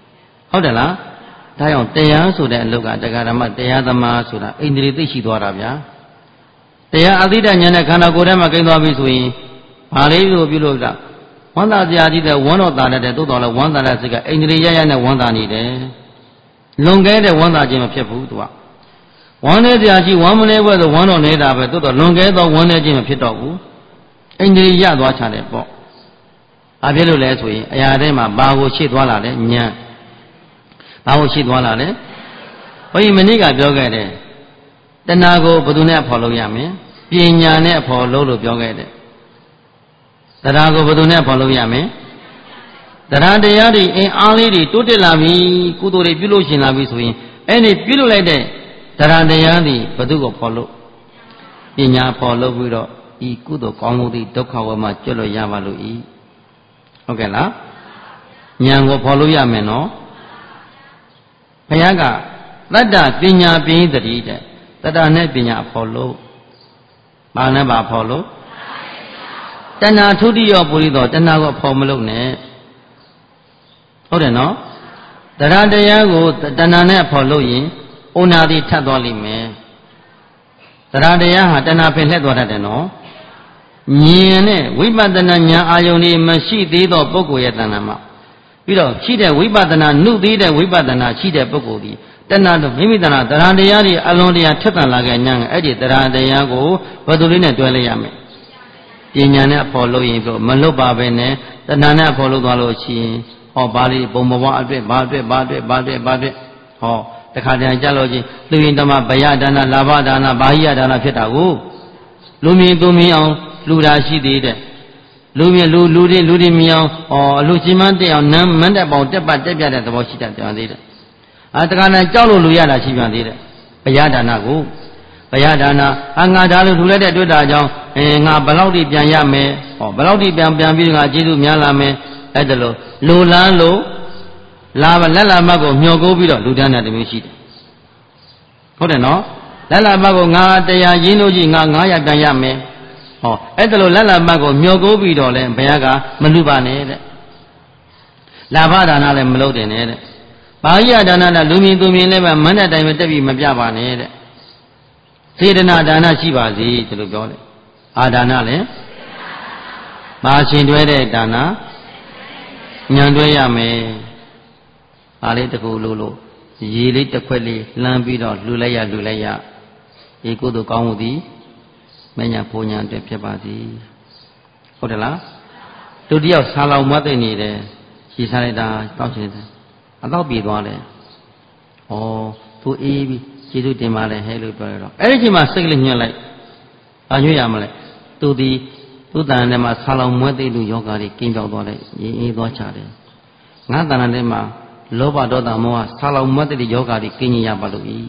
A: ဟုတ်တယ်လားဒါကြောင့်တရားဆိုတဲ့အလုပ်ကတရားဓမ္မတရားသမားဆိုတာအိန္ဒြေသိရှိသွားတာဗျာတရားအသိဉာဏ်နဲ့ခန္ဓာကိုယ်ထဲမှာကိန်းသွားပြီဆိုရင်ဘာလေးလို့ပြုလို့လားဝန္တာစရာကြီးတဲ့ဝမ်းတော်တာတဲ့တိုးတော်လဲဝမ်းတာတဲ့စိတ်ကအိန္ဒြေရရနဲ့ဝမ်းတာနေတယ်လွန်ကဲတဲ့ဝမ်းတာခြင်းမဖြစ်ဘူးသူကဝမ်းနေစရာကြီးဝမ်းမနေဘဲဆိုဝမ်းတော်နေတာပဲတိုးတော်လွန်ကဲသောဝမ်းနေခြင်းမဖြစ်တော့ဘူးအိန္ဒြေရသွားချတယ်ပေါ့ဘာဖြစ်လို့လဲဆိုရင်အရာထဲမှာဘာကိုရှေ့သွားလာလဲဉာဏ်ဘာကိုရှေ့သွားလာလဲဘုန်းကြီးမနေ့ကပြောခဲ့တယ်တဏှာကိုဘယ်သူနဲ့ဖော်လို့ရမလဲပညာနဲ့ဖော်လို့လို့ပြောခဲ့တယ်တရားကိုဘယ်သူနဲ့ဖော်လို့ရမလဲတရားတရားတွေအင်အားလေးတွေတိုးတက်လာပြီကုသိုလ်တွေပြုလို့ရှင်လာပြီဆိုရင်အဲ့ဒီပြုလို့လိုက်တဲ့တရားတရားတွေဘယ်သူကိုဖော်လို့ပညာဖော်လို့ပြီးတော့ဤကုသိုလ်ကောင်းမှုတွေဒုက္ခဝမှာကျွတ်လို့ရပါလို့ဤဟုတ်ကဲ့လားဉာဏ်ကိုဖော်လို့ရမယ်နော်ဘုရားကတတ္တပညာပင်သတိတဲ့တတ္တနဲ့ပညာဖော်လို့ဘာနဲ့ပါဖော်လို့တဏှာထုတိယောပုရိသောတဏှာကိုဖော်မလို့နဲ့ဟုတ်တယ်နော်တရားတရားကိုတဏှာနဲ့ဖော်လို့ရင်ဩနာတိထပ်သွားလိမ့်မယ်တရားတရားဟာတဏှာဖင်လှည့်သွားတတ်တယ်နော်ဉာဏ်နဲ့ဝိပဿနာဉာဏ်အာယုန်ဒီမရှိသေးသောပုဂ္ဂိုလ်ရဲ့တဏှာမှာပြီးတော့ရှိတဲ့ဝိပဿနာနှုတ်သေးတဲ့ဝိပဿနာရှိတဲ့ပုဂ္ဂိုလ်ဒီတဏှာတို့မိမိတဏှာတရားတရားတွေအလုံးတရားထက်သန်လာခဲ့ညာအဲ့ဒီတရားတရားကိုဘယ်သူလေးနဲ့တွဲလိုက်ရမလဲပညာနဲ့ဖော်လို့ရင်ပြောမလွတ်ပါပဲနဲ့တဏှာနဲ့ဖော်လို့သွားလို့ရှိရင်ဟောဘာလေးပုံဘဝအတွက်ဘာအတွက်ဘာအတွက်ဘာအတွက်ဘာအတွက်ဟောတခါတည်းကြလို့ချင်းလူရင်တမဗယဒါနလာဘဒါနဘာဟိယဒါနဖြစ်တာကိုလူမြင်သူမြင်အောင်လူတာရှိသေးတယ်လူမြင်လူလူတွေလူတွေမြင်အောင်ဟောအလူချင်းမတက်အောင်နမ်းမန်းတက်ပေါင်တက်ပတ်တက်ပြတဲ့သဘောရှိတတ်ကြသေးတယ်အဲတခါတည်းကြောက်လို့လူရတာရှိပြန်သေးတယ်ဗယဒါနကိုဗယဒါနအငါဒါလို့ထူလိုက်တဲ့တွေ့တာကြောင့်အဲငါဘယ်လောက်ထိပြန်ရမယ်ဟောဘယ်လောက်ထိပြန်ပြန်ပြီးငါကျေးဇူးများလာမယ်အဲ့ဒါလို့လူလန်းလို့လာလက်လာမတ်ကိုမျှော်ကိုးပြီးတော့လူတန်းတဲ့တမျိုးရှိတယ်ဟုတ်တယ်နော်လက်လာမတ်ကိုငါတရားရင်းလို့ကြီးငါငါးရာပြန်ရမယ်ဟောအဲ့ဒါလို့လက်လာမတ်ကိုမျှော်ကိုးပြီးတော့လဲဘုရားကမလူပါနဲ့တဲ့လာဘဒါနလည်းမလုပ်တင်နဲ့တဲ့ဘာဟိယဒါနလည်းလူမြင်သူမြင်လည်းပဲမန်းတဲ့တိုင်ပဲတက်ပြီးမပြပါနဲ့တဲ့စေတနာဒါနရှိပါစေဒီလိုပြောတယ်အာဒါနလည်းဘာရှင်တွဲတဲ့ဒါနညံတွဲရမယ်ဘာလေးတကူလို့လို့ရေလေးတစ်ခွက်လေးလှမ်းပြီးတော့လှူလိုက်ရလှူလိုက်ရဒီကုသိုလ်ကောင်းမှုသည်မညာပူညာအတွက်ဖြစ်ပါသည်ဟုတ်တယ်လားသူတယောက်ဆာလောင်မသိနေတယ်ရှည်စားလိုက်တာတောက်ချင်တယ်အတော့ပြေသွားတယ်ဩသူအေးပြီးကျေးဇူးတင်ပါလေဟဲ့လို့ပြောရတော့အဲ့ဒီချိန်မှာစိတ်ကလေးညှက်လိုက်ဘာညွှတ်ရမလဲသူဒီသူတန်ထဲမှာဆာလောင်မွဲသိလူယောဂါတွေကင်းပြောက်သွားတယ်အေးအေးသွားချတယ်ငါတန်ထဲမှာလောဘဒေါသမောဟဆာလောင်မွဲသိယောဂါတွေကင်းရပါလို့ဤ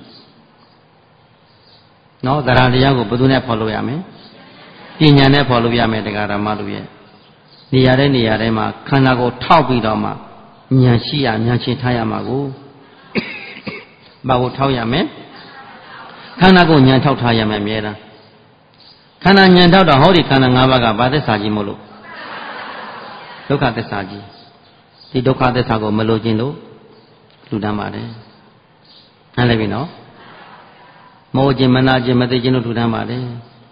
A: နော်တရားတရားကိုဘယ်သူနဲ့ဖော်လို့ရမလဲပညာနဲ့ဖော်လို့ရမယ်တရားဓမ္မတို့ရဲ့နေရာတဲ့နေရာတိုင်းမှာခန္ဓာကိုထောက်ပြီးတော့မှဉာဏ်ရှိရဉာဏ်ချင်းထားရမှာကိုဘာကိုထောက်ရမလဲခန္ဓာကိုဉာဏ်ထောက်ထားရမယ်အမြဲတမ်းခန္ဓာဉာဏ်ထောက်တော့ဟောဒီခန္ဓာ၅ပါးကဘာသစ္စာကြီးမို့လို့ဒုက္ခသစ္စာကြီးဒီဒုက္ခသစ္စာကိုမလို့ခြင်းလို့လူတမ်းပါတယ်နားလည်ပြီနော်မောခြင်းမနာခြင်းမသိခြင်းတို့လူတမ်းပါတယ်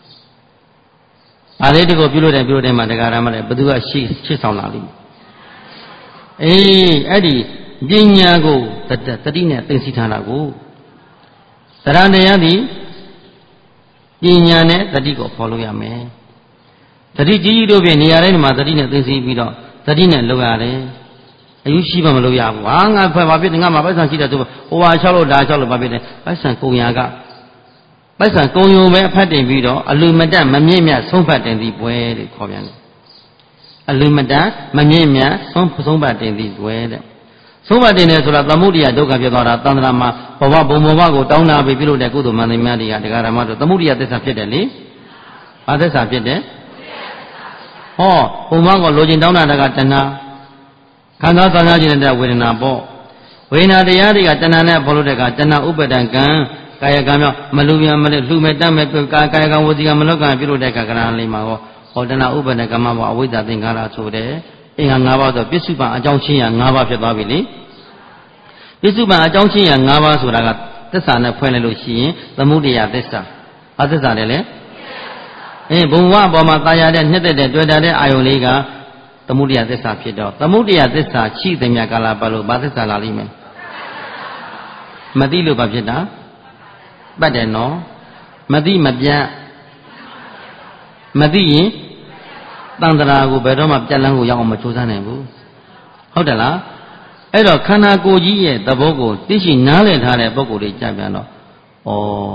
A: အားလေးတကိုပြုလို့တယ်ပြုလို့တယ်မှာတရားဓမ္မလည်းဘသူကရှိချစ်ဆောင်လာလိမ့်အေးအဲ့ဒီပညာကိုတတိနဲ့သိသိထားတာကိုတရားတရားသည်ပညာနဲ့တတိကိုဖော်လို့ရမယ်တတိကြီးကြီးတို့ဖြင့်နေရာတိုင်းမှာတတိနဲ့သိသိပြီးတော့တတိနဲ့လုပ်ရတယ်အယူရှိမှမလုပ်ရဘူးဟာငါဖွဲ့ပါဖြစ်တယ်ငါမှာပိုက်ဆံရှိတယ်ဆိုဟိုဟာလျှောက်လို့ဒါလျှောက်လို့ပါဖြစ်တယ်ပိုက်ဆံကုံရာကပိုက်ဆံကုံယုံပဲအဖတ်တင်ပြီးတော့အလူမတက်မမြင့်မြတ်ဆုံးဖတ်တင်သည်ပွဲတဲ့ခေါ်ပြန်တယ်အလူမတက်မမြင့်မြတ်ဆုံးဆုံးဖတ်တင်သည်ပွဲတဲ့ဆုံးဖတ်တင်တယ်ဆိုတာသမုဒိယဒုက္ခဖြစ်သွားတာတန်ត្រာမှာဘဝဘုံဘဝကိုတောင်းတာပြီးပြုလို့တဲ့ကုသိုလ်မှန်သမျှတွေကတရားဓမ္မတို့သမုဒိယသစ္စာဖြစ်တယ်လေဘာသစ္စာဖြစ်တယ်ဟောဘုံဘဝကိုလိုချင်တောင်းတာကတဏှာခံစားဆောင်ရခြင်းတဲ့ဝေဒနာပေါ့ဝေဒနာတရားတွေကတဏှာနဲ့ပေါ်လို့တဲ့ကတဏှာဥပဒံကံကာယကံမြောက်မလူပြန်မလဲလှူမဲ့တတ်မဲ့ကာကာယကံဝစီကံမလောကံပြုလို့တဲ့ကကရဏလေးမှာဟောဟောတဏှာဥပဒံကမ္မဘောအဝိဇ္ဇာသင်္ခါရဆိုတဲ့အင်္ဂါ၅ပါးဆိုပစ္စုပန်အကြောင်းချင်းရ၅ပါးဖြစ်သွားပြီလေပြစ္စုပန်အကြောင်းချင်းရ၅ပါးဆိုတာကသစ္စာနဲ့ဖွင့်လိုက်လို့ရှိရင်သမုဒိယသစ္စာဘာသစ္စာလဲလဲအဲဘုံဝအပေါ်မှာတာယာတဲ့နှစ်သက်တဲ့တွေ့တာတဲ့အာယုန်လေးကသမုဒိယသစ္စာဖြစ်တော့သမုဒိယသစ္စာရှိသမျှကာလပတ်လို့ဘာသစ္စာလာလိမ့်မယ်မသိလို့ဘာဖြစ်တာပတ်တယ်နော်မသိမပြတ်မသိရင်တန်တရာကိုဘယ်တော့မှပြတ်လန်းကိုရောက်အောင်မကြိုးစားနိုင်ဘူးဟုတ်တယ်လားအဲ့တော့ခန္ဓာကိုယ်ကြီးရဲ့သဘောကိုသိရှိနားလည်ထားတဲ့ပုဂ္ဂိုလ်တွေကြပြန်တော့ဩ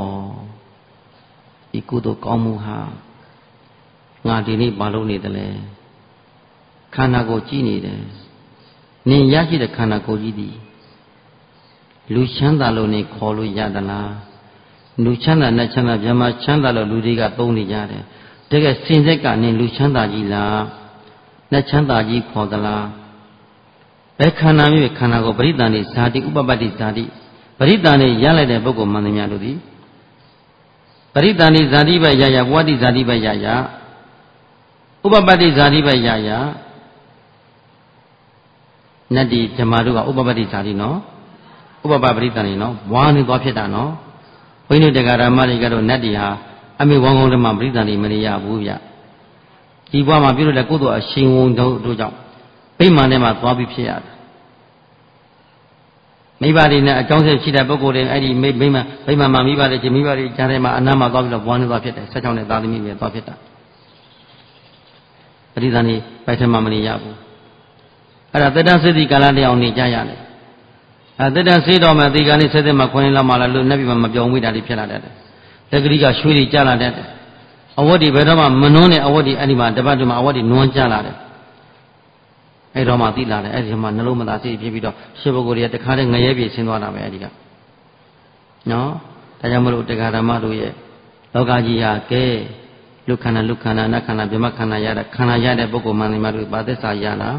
A: ဒီကုသိုလ်ကောင်းမှုဟာငါဒီနေ့ဘာလုပ်နေတယ်လဲခန္ဓာကိုယ်ကြည့်နေတယ်နင်ရရှိတဲ့ခန္ဓာကိုယ်ကြီးဒီလူချမ်းသာလို့နေခေါ်လို့ရသလားလူချမ်းသာနဲ့ချမ်းသာဗြဟ္မာချမ်းသာလို့လူတွေကသုံးနေကြတယ်တကယ်စင်စစ်ကနေလူချမ်းသာကြီးလားနဲ့ချမ်းသာကြီးခေါ်သလားဘယ်ခန္ဓာမျိုးခန္ဓာကိုပရိသန္တိဇာတိဥပပတ္တိဇာတိပရိသန္တိရလိုက်တဲ့ပုဂ္ဂိုလ်မှန်သမျှတို့သည်ပရိသန္တိဇာတိပဲရရဘဝတ္တိဇာတိပဲရရဥပပတ္တိဇာတိပဲရရနတ္တိဓမ္မတို့ကဥပပတ္တိဇာတိနော်ဥပပပရိသန္တိနော်ဘွားနေသွားဖြစ်တာနော်ဘုန်းကြီးတို့တရားဓမ္မတွေကတော့နတ္တိဟာအမေဝန်းကုန်းထဲမှာပရိသန္တိမနေရဘူးဗျဒီဘွားမှာပြုလို့တဲ့ကုသိုလ်အရှင်ဝုံတို့ကြောင့်ဗိမာန်ထဲမှာသွားပြီးဖြစ်ရတယ်မိဘတွေနဲ့အကြောင်းဆက်ရှိတဲ့ပုဂ္ဂိုလ်တွေအဲ့ဒီမိဗိမာန်ဗိမာန်မှာမိဘတွေချင်းမိဘတွေကြားထဲမှာအနားမှာသွားပြီးတော့ဘွားနေသွားဖြစ်တယ်ဆက်ချောင်းနဲ့သာသမီတွေသွားဖြစ်တာပရိသန္တိပိုက်ထဲမှာမနေရဘူးအဲ့ဒါတတ္တစေတိကာလတရားနေကြရတယ်အဲတတ္တစေတော်မှာဒီကနေ့ဆက်သက်မှာခွင်းလောက်မှလာလို့နတ်ပြည်မှာမပြောင်းဝေးတာတွေဖြစ်လာတတ်တယ်တက္ကရိကရွှေတွေကျလာတတ်တယ်အဝတ်တွေဘယ်တော့မှမနှွန်းတဲ့အဝတ်တွေအဲ့ဒီမှာတပတ်တွေမှာအဝတ်တွေနွမ်းကျလာတယ်အဲ့တော့မှသိလာတယ်အဲ့ဒီမှာနှလုံးမသာစိတ်ဖြစ်ပြီးတော့ရှေးပုဂ္ဂိုလ်တွေကတခါတည်းငရဲပြေဆင်းသွားတာပဲအဲ့ဒီကနော်ဒါကြောင့်မလို့တရားဓမ္မတို့ရဲ့လောကကြီးဟာကဲလူခန္ဓာလူခန္ဓာနတ်ခန္ဓာဗြဟ္မခန္ဓာရတဲ့ခန္ဓာရတဲ့ပုဂ္ဂိုလ်မှန်တယ်မှာတို့ဘာသစ္စာရလား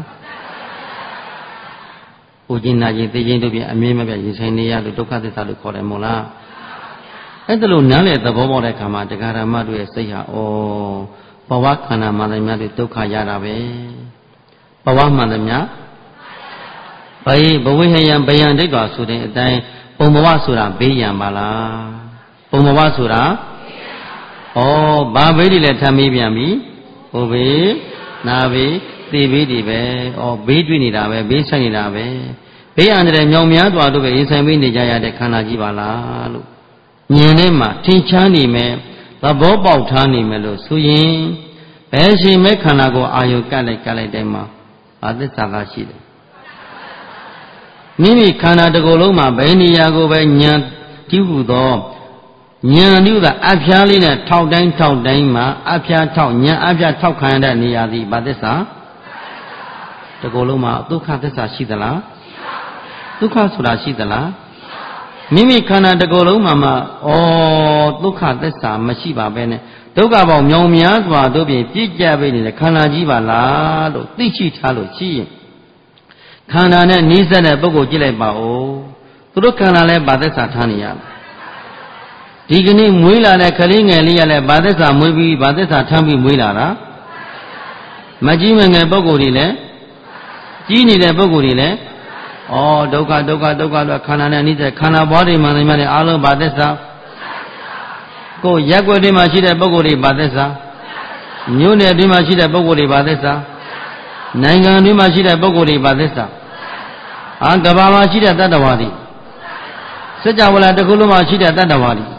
A: ။ဥကျင်နာခြင်းသိခြင်းတို့ဖြင့်အမြင်မပြတ်ရင်ဆိုင်နေရလို့ဒုက္ခသစ္စာလို့ခေါ်တယ်မို့လား။အဲ့ဒါလို့နားလေသဘောပေါက်တဲ့အခါမှာတရားဓမ္မတို့ရဲ့စိတ်ဟာဩဘဝခန္ဓာမှန်တယ်များတို့ဒုက္ခရတာပဲ။ဘဝမှန်တယ်များဘယဘဝိဟယံဘယံဒိဋ္ဌာဆိုတဲ့အတိုင်းပုံဘဝဆိုတာဘေးရန်ပါလား။ပုံဘဝဆိုတာဩဘာဘေးတွေလဲထမ်းမေးပြန်ပြီ။ဟိုဘေးနာဘေးသေဘေးတွေပဲဩဘေးတွေ့နေတာပဲဘေးဆိုင်နေတာပဲဘေးအန္တရာယ်ညောင်များစွာတို့ပဲရင်ဆိုင်ပြီးနေကြရတဲ့ခန္ဓာကြီးပါလားလို့ဉာဏ်နဲ့မှထင်ရှားနေမယ်သဘောပေါက်ထားနေမယ်လို့ဆိုရင်ဘယ်ရှင်မဲ့ခန္ဓာကိုအာယုကတ်လိုက်ကတ်လိုက်တိုင်းမှာဘာသစ္စာကရှိတယ်မိမိခန္ဓာတစ်ကိုယ်လုံးမှာဘယ်နေရာကိုပဲဉာဏ်ကြည့်ဟုသောဉာဏ်ပြုတာအဖျားလေးနဲ့ထောက်တိုင်းထောက်တိုင်းမှာအဖျားထောက်ဉာဏ်အဖျားထောက်ခံရတဲ့နေရာသည်ဘာသစ္စာတကူလုံးမှာဒုက္ခသစ္စာရှိသလားဒုက္ခဆိုတာရှိသလားမိမိခန္ဓာတကူလုံးမှာမှဩဒုက္ခသစ္စာမရှိပါပဲနဲ့ဒုက္ခပေါင်းမြောင်များစွာတို့ဖြင့်ပြည့်ကြပ်နေတဲ့ခန္ဓာကြီးပါလားလို့သိရှိထားလို့ရှိရင်ခန္ဓာနဲ့နှီးစပ်တဲ့ပုဂ္ဂိုလ်ကြည့်လိုက်ပါဦးသူတို့ခန္ဓာလဲဘာသစ္စာထားနေရလဲဒီကနေ့မွေးလာတဲ့ကလေးငယ်လေးရလဲဘာသစ္စာမွေးပြီးဘာသစ္စာထမ်းပြီးမွေးလာတာမကြီးမငယ်ပုဂ္ဂိုလ်တွေလဲကြီးနေတဲ့ပုဂ္ဂိုလ်တွေလည်းဩဒုက္ခဒုက္ခဒုက္ခတော့ခန္ဓာနဲ့နှိစ္စခန္ဓာဘွားတွေမှန်တယ်မှန်တယ်အားလုံးဘာသစ္စာကိုရက်ွက်တွေမှာရှိတဲ့ပုဂ္ဂိုလ်တွေဘာသစ္စာမြို့နယ်တွေမှာရှိတဲ့ပုဂ္ဂိုလ်တွေဘာသစ္စာနိုင်ငံတွေမှာရှိတဲ့ပုဂ္ဂိုလ်တွေဘာသစ္စာအာကဘာမှာရှိတဲ့တတ္တဝါတွေစัจ java လာတစ်ခုလုံးမှာရှိတဲ့တတ္တဝါတွေဩ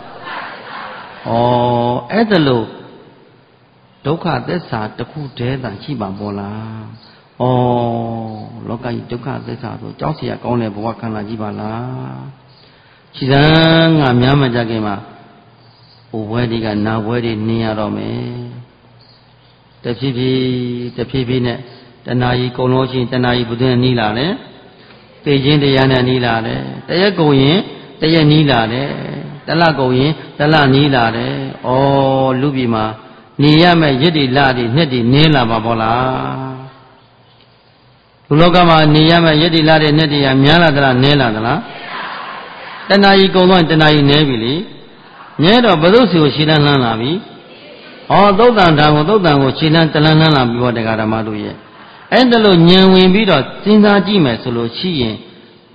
A: အဲ့ဒါလို့ဒုက္ခသစ္စာတစ်ခုတည်းသာရှိပါမို့လားဩလောကကြီးဒုက္ခသစ္စာဆိုကြောက်เสียကောင်းတဲ့ဘဝခန္ဓာကြီးပါလားခြေစမ်းငါများမကြခင်မှာဟိုဘွဲတွေကနာဘွဲတွေနင်းရတော့မယ်တဖြည်းဖြည်းတဖြည်းဖြည်းနဲ့တဏှာကြီးကုံလို့ရှိရင်တဏှာကြီးဘုသွင်းနီးလာတယ်သိခြင်းတရားနဲ့နီးလာတယ်တရက်ကုန်ရင်တရက်နီးလာတယ်တလကုန်ရင်တလနီးလာတယ်ဩလူပြည်မှာနေရမဲ့ရစ်တွေလတွေနှစ်တွေနင်းလာပါဘောလားဘုလောကမှာနေရမဲ့ရစ်တွေလတွေနှစ်တွေကများလာသလားနည်းလာသလားတဏှာကြီးကုံသွားရင်တဏှာကြီးနည်းပြီလေမြဲတော့ဘု து စီကိုရှင်းလန်းလန်းလာပြီဟောသုတ်တန်ဓာတ်ကိုသုတ်တန်ကိုရှင်းလန်းတလန်းလန်းလာပြီးတော့တရားဓမ္မတို့ရဲ့အဲ့ဒါလို့ဉာဏ်ဝင်ပြီးတော့စဉ်းစားကြည့်မယ်ဆိုလို့ရှိရင်ဩ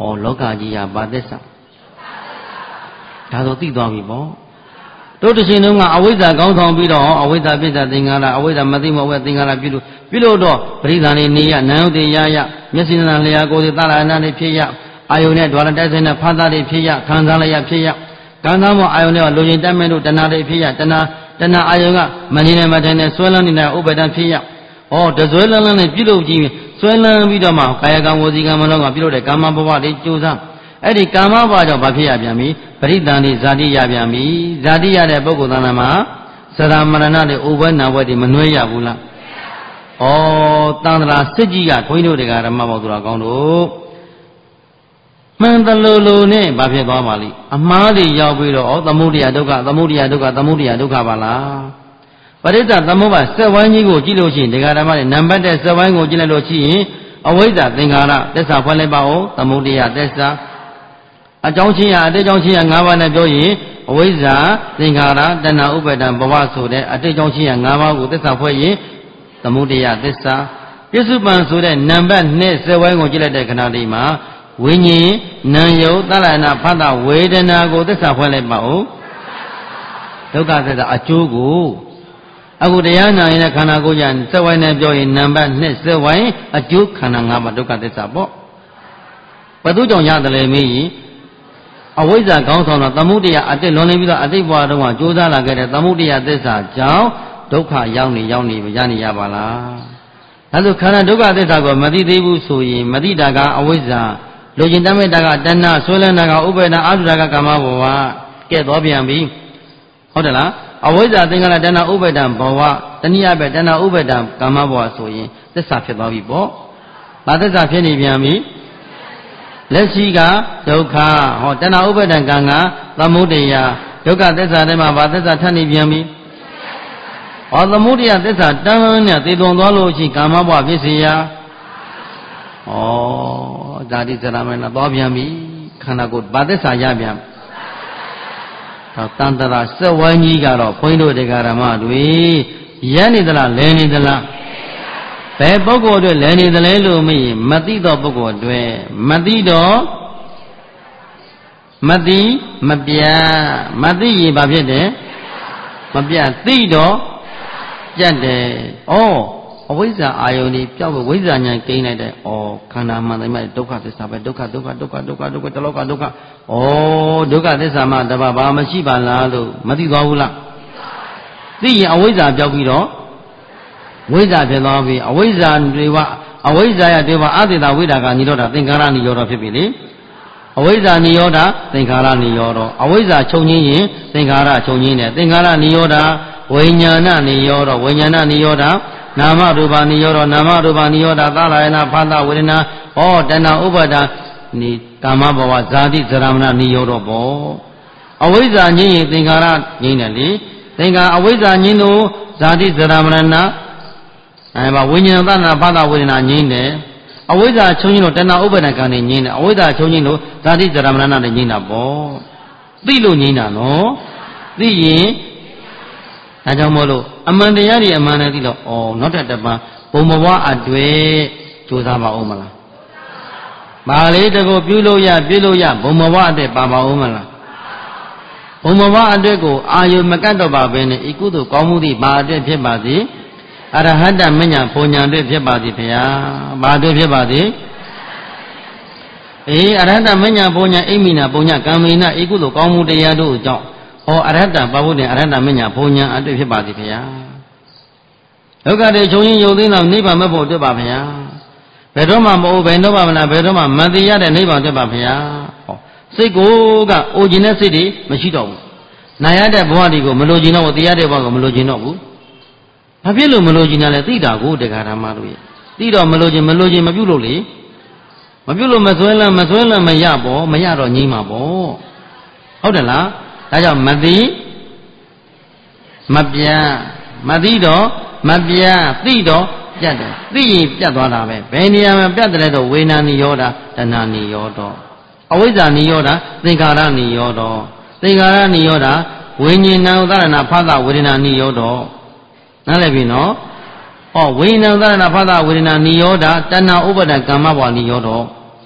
A: ဩလောကကြီးဟာဘာသစ္စာဒါဆိုသိသွားပြီပေါ့တို့တစ်ချိန်လုံးကအဝိဇ္ဇာကောင်းဆောင်ပြီးတော့အဝိဇ္ဇာပိစ္ဆာသင်္ခါရအဝိဇ္ဇာမသိမဝဲသင်္ခါရပြုလို့ပြုလို့တော့ပရိသန်နေနေရနာယုတ်တေရရမျက်စိနာလျာကိုယ်စီသလနာနေဖြစ်ရအာယုန်နဲ့ဒွါရတိုက်ဆိုင်တဲ့ဖာသာတွေဖြစ်ရခံစားလိုက်ရဖြစ်ရခံစားမှုအာယုန်နဲ့လူချင်းတတ်မဲ့လို့တဏှာတွေဖြစ်ရတဏှာတဏှာအာယုန်ကမနေနဲ့မထိုင်နဲ့ဆွဲလန်းနေတဲ့ဥပဒံဖြစ်ရဩတဆွဲလန်းလန်းနဲ့ပြုလုပ်ကြည့်ဆွဲလန်းပြီးတော့မှကာယကံဝစီကံမနောကပြုလုပ်တဲ့ကာမဘဝတွေကြိုးစားအဲ့ဒီကာမဘဝကြောင့်ဘာဖြစ်ရပြန်ပြီပရိသန်ဒီဇာတိရပြန်ပြီဇာတိရတဲ့ပုဂ္ဂိုလ်သဏ္ဍာန်မှာသရမရဏတွေဥပ္ပနာဘဝတွေမနှွဲရဘူးလားဩတန်ត្រာစစ်ကြီးကခွင်းတို့တွေကဓမ္မပေါသူတော်ကောင်းတို့မှန်တလူလူနဲ့ဘာဖြစ်သွားပါလိမ့်အမှားတွေရောက်ပြီးတော့ဩသမုဒိယဒုက္ခသမုဒိယဒုက္ခသမုဒိယဒုက္ခပါလားပရိစ္ဆသမုပ္ပါစက်ဝိုင်းကြီးကိုကြည့်လို့ရှိရင်ဒကာဓမ္မတွေနံပါတ်တဲ့စက်ဝိုင်းကိုကြည့်လိုက်လို့ရှိရင်အဝိဇ္ဇသင်္ခါရသစ္စာဖွင့်လိုက်ပါဦးသမုဒိယသစ္စာအကြောင်းချင်းရအတိတ်ကြောင့်ချင်းရ၅ပါးနဲ့ပြောရင်အဝိဇ္ဇာသင်္ခါရတဏှာဥပါဒံဘဝဆိုတဲ့အတိတ်ကြောင့်ချင်းရ၅ပါးကိုသစ္စာဖွဲ့ရင်သမုဒိယသစ္စာပြစ္စုပန်ဆိုတဲ့နံပါတ်၂စက်ဝိုင်းကိုကြည့်လိုက်တဲ့ခဏလေးမှာဝိညာဉ်နာယုတ်သလနာဖတ်တာဝေဒနာကိုသစ္စာဖွဲ့လိုက်ပါဦးဒုက္ခသစ္စာအကျိုးကိုအခုတရားနာရင်ခန္ဓာကိုယ်ကြစက်ဝိုင်းနဲ့ပြောရင်နံပါတ်၂စက်ဝိုင်းအကျိုးခန္ဓာ၅ပါးဒုက္ခသစ္စာပေါ့ဘယ်သူကြောင့်ရတယ်လဲမေးရင်အဝိဇ္ဇာကောင်းဆောင်တော့သမုဒိယအတိတ်လွန်နေပြီးတော့အတိတ်ဘဝတုန်းကကြိုးစားလာခဲ့တဲ့သမုဒိယသစ္စာကြောင့်ဒုက္ခရောက်နေရောက်နေရနေရပါလားဒါဆိုခန္ဓာဒုက္ခသစ္စာကိုမသိသေးဘူးဆိုရင်မသိတာကအဝိဇ္ဇာလူကျင်တတ်မဲ့တာကတဏှာဆွဲလန်းတာကဥပါဒနာအာသုတာကကာမဘဝကဲ့တော်ပြန်ပြီဟုတ်တယ်လားအဝိဇ္ဇာသင်္ခါရတဏှာဥပါဒံဘဝတနည်းအားဖြင့်တဏှာဥပါဒံကာမဘဝဆိုရင်သစ္စာဖြစ်သွားပြီပေါ့ဘာသစ္စာဖြစ်နေပြန်ပြီလက်ရှိကဒုက္ခဟောတဏှာဥပါဒံကံကသမုဒိယဒုက္ခသစ္စာထဲမှာဘာသစ္စာထပ်နေပြန်ပြီဟောသမုဒိယသစ္စာတန်းလန်းနဲ့သေသွန်သွားလို့ရှိကာမဘဝဖြစ်เสียဩဇာတိစရမဏသွားပြန်ပြီခန္ဓာကိုယ်ဘာသစ္စာရပြန်တော့တန်တရာစက်ဝိုင်းကြီးကတော့ဘုန်းကြီးတို့တရားဓမ္မတွေရက်နေသလားလဲနေသလားဘယ်ပုဂ္ဂိုလ်တွေလဲနေသလဲလို့မေးရင်မသိတော့ပုဂ္ဂိုလ်တွေမသိတော့မသိမပြမသိရင်ဘာဖြစ်တယ်မပြသိတော့ပြတ်တယ်ဩအဝိဇ္ဇာအာယုန်ဒီပြောက်ဝိဇ္ဇာဉာဏ်ကိန်းလိုက်တဲ့ဩခန္ဓာမှန်တယ်မဲ့ဒုက္ခသစ္စာပဲဒုက္ခဒုက္ခဒုက္ခဒုက္ခဒုက္ခတလောကဒုက္ခဩဒုက္ခသစ္စာမှတပါဘာမရှိပါလားလို့မသိသွားဘူးလားသိရင်အဝိဇ္ဇာပြောက်ပြီးတော့ဝိဇ္ဇာဖြစ်သွားပြီအဝိဇ္ဇာတွေကအဝိဇ္ဇာရတွေကအသေတာဝိဒါကနိရောဓသင်္ခါရနိရောဓဖြစ်ပြီလေအဝိဇ္ဇာနိရောဓသင်္ခါရနိရောဓအဝိဇ္ဇာချုပ်ငင်းရင်သင်္ခါရချုပ်ငင်းတယ်သင်္ခါရနိရောဓဝိညာဏနိရောဓဝိညာဏနိရောဓနာမရူပနိရောဓနာမရူပနိရောဓသလယနာဖသဝေဒနာဟောတဏှာဥပါဒာနိကာမဘဝဇာတိဇရမဏနိရောဓပေါ့အဝိဇ္ဇာငြင်းရင်သင်္ခါရငြင်းတယ်လေသင်္ခါအဝိဇ္ဇာငြင်းလို့ဇာတိဇရမဏနာအဲမှာဝိညာဏသနာဖသဝေဒနာငြင်းတယ်အဝိဇ္ဇာချုပ်ငင်းလို့တဏှာဥပါဒကံနေငြင်းတယ်အဝိဇ္ဇာချုပ်ငင်းလို့ဇာတိဇရမဏနာနဲ့ငြင်းတာပေါ့သိလို့ငြင်းတာနော်သိရင်ဒါကြောင့်မို့လို့အမှန်တရားတွေအမှန်နဲ့သိတော့ဩနောက်တစ်တပံဘုံဘဝအတွေ့ကြိုးစားပါဦးမလားပါလေတကူပြုလို့ရပြုလို့ရဘုံဘဝအတွေ့ပါပါဦးမလားဘုံဘဝအတွေ့ကိုအာယုမကတ်တော့ပါပဲနဲ့ဤကုသိုလ်ကောင်းမှုသည်ဘာအတွေ့ဖြစ်ပါသည်အရဟတမညာဘုံညာတွေ့ဖြစ်ပါသည်ဗျာဘာတွေ့ဖြစ်ပါသည်အေးအရဟတမညာဘုံညာအိမိနာဘုံညာကံမိနာဤကုသိုလ်ကောင်းမှုတရားတို့ကြောင့်ဩအရဟတပါဘုဒ္ဓအရဟတမညာဘုံညာအတွေ့ဖြစ်ပါသည်ဗျာဒုက္ခတွေချုပ်ရင်းယုံသိမ်းတော့နိဗ္ဗာန်မဖို့တွေ့ပါဗျာဘယ်တော့မှမဟုတ်ဘယ်တော့မှမလားဘယ်တော့မှမသိရတဲ့နိဗ္ဗာန်တွေ့ပါဗျာဟောစိတ်ကိုကအိုခြင်းတဲ့စိတ်တွေမရှိတော့ဘူးနာရတဲ့ဘဝတွေကိုမလိုချင်တော့ဘူးတရားတဲ့ဘဝကိုမလိုချင်တော့ဘူးဘာဖြစ်လို့မလိုချင်တာလဲသိတာကိုတရားဓမ္မတို့ရဲ့သိတော့မလိုချင်မလိုချင်မပြုလို့လေမပြုလို့မစွဲလန်းမစွဲလန်းမရပေါ့မရတော့ငြိမ်းမှာပေါ့ဟုတ်တယ်လားဒါကြောင့်မသိမပြတ်မသိတော့မပြတ်သိတော့ပြတ်တယ်သိရင်ပြတ်သွားတာပဲဘယ်နေရာမှာပြတ်တယ်တော့ဝေဒနာနိရောဓတဏှာနိရောဓအဝိဇ္ဇာနိရောဓသင်္ခါရနိရောဓသင်္ခါရနိရောဓဝိညာဏဥဒရဏဖသဝေဒနာနိရောဓနားလည်ပြီနော်ဟောဝိညာဏဥဒရဏဖသဝေဒနာနိရောဓတဏှာဥပါဒကမ္မဘဝနိရောဓ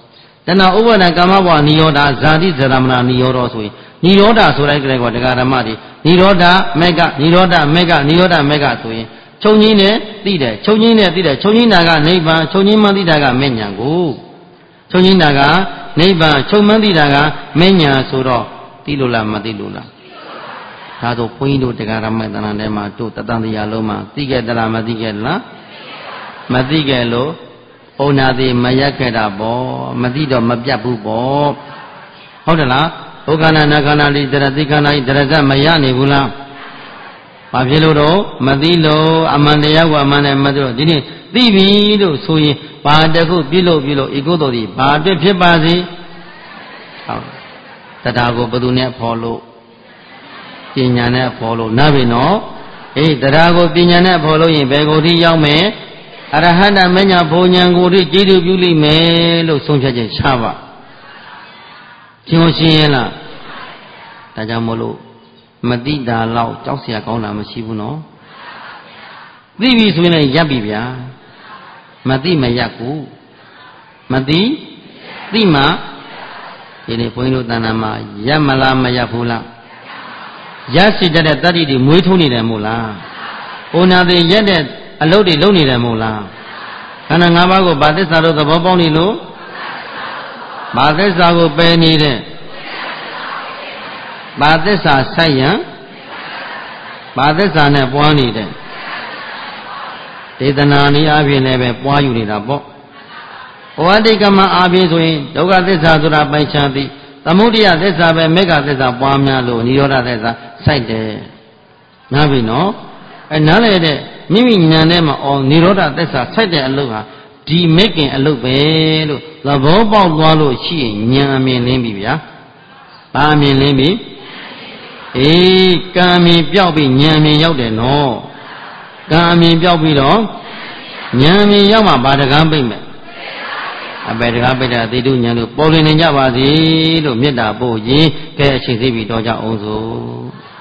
A: တဏှာဥပါဒကာမဘဝနိရောဓဇာတိဇရမဏနိရောဓဆိုရင်နိရောဓဆိုလိုက်ကြတဲ့ကောတရားဓမ္မတွေနိရောဓမေကနိရောဓမေကနိရောဓမေကဆိုရင်ခြုံငင်းနဲ့သိတယ်ခြုံငင်းနဲ့သိတယ်ခြုံငင်းတာကနိဗ္ဗာန်ခြုံငင်းမှသိတာကမေညာကိုခြုံငင်းတာကနိဗ္ဗာန်ခြုံမှသိတာကမေညာဆိုတော့သိလို့လားမသိလို့လားဒါဆိုဘုန်းကြီးတို့တရားဓမ္မတဏ္ဍာထဲမှာတို့တတန်တရားလုံးမှာသိခဲ့သလားမသိခဲ့လားမသိခဲ့လို့ဩနာတိမရက်ခဲ့တာပေါ့မသိတော့မပြတ်ဘူးပေါ့ဟုတ်တယ်လားဩခန္ဓာနာခန္ဓာလိတရတိခန္ဓာဤတရဇမရနေဘူးလားဘာဖြစ်လို့တော့မသိလို့အမှန်တရားကအမှန်နဲ့မသိလို့ဒီနေ့သိပြီလို့ဆိုရင်ဘာတခုပြလို့ပြလို့ဧကုသောတိဘာအတွက်ဖြစ်ပါစေဟုတ်တရားကိုဘယ်သူနဲ့ဖော်လို့ပညာနဲ့ဖော်လို့နားပြီနော်အေးတရားကိုပညာနဲ့ဖော်လို့ရင်ဘယ်ကိုထိရောက်မယ်အရဟတမညာဘုံဉာဏ်ကိုထိကျေးဇူးပြုလိမ့်မယ်လို့ဆုံးဖြတ်ချက်ချပါရှင်းရှင်းရဲ့လားဒါကြောင့်မို့လို့မတိတာလောက်ကြောက်เสียကောင်းတာမရှိဘူးနော်သိပြီဆိုရင်လည်းရပ်ပြီဗျာမသိမရပ်ဘူးမသိသိမှဒီနေ့ဘုန်းကြီးတို့တဏ္ဍာမှာရပ်မလားမရပ်ဘူးလားရပ်စီတတ်တဲ့တတ္တိတွေမွေးထုံးနေတယ်မို့လားဩနာတိရက်တဲ့အလုပ်တွေလုပ်နေတယ်မို့လားခန္ဓာ၅ပါးကိုဗာသစ္စာတို့သဘောပေါက်နေလို့ဗာသစ္စာကိုပယ်နေတဲ့ဗာသစ္စာဆိုင်ရန်ဗာသစ္စာနဲ့ပွားနေတဲ့ဒေသနာနည်းအားဖြင့်လည်းပဲပွားယူနေတာပေါ့ဩဝတိကမအားဖြင့်ဆိုရင်ဒုက္ခသစ္စာဆိုတာပိုင်ခြားသည်သမုဒိယသစ္စာပဲမေဃသစ္စာပွားများလို့និရောဓသစ္စာစိုက်တယ်နားပြီနော်အဲနားလေတဲ့မိမိဉာဏ်ထဲမှာအော်និရောဓသစ္စာစိုက်တဲ့အလုပ်ဟာဒီမေခင်အလုပ်ပဲလို့သဘောပေါက်သွားလို့ရှိရင်ဉာဏ်အမြင်လင်းပြီဗျာဘာအမြင်လင်းပြီအေးကံမြင်ပြောက်ပြီးဉာဏ်မြင်ရောက်တယ်နော်ကံအမြင်ပြောက်ပြီးတော့ဉာဏ်မြင်ရောက်မှဘာတကားပိတ်မယ်အပေတကားပိတ်တာသေတုဉာဏ်တို့ပေါ်လွင်နေကြပါစေလို့မေတ္တာပို့ရင်ကဲအချိန်သေးပြီးတော့ကြအောင်စို့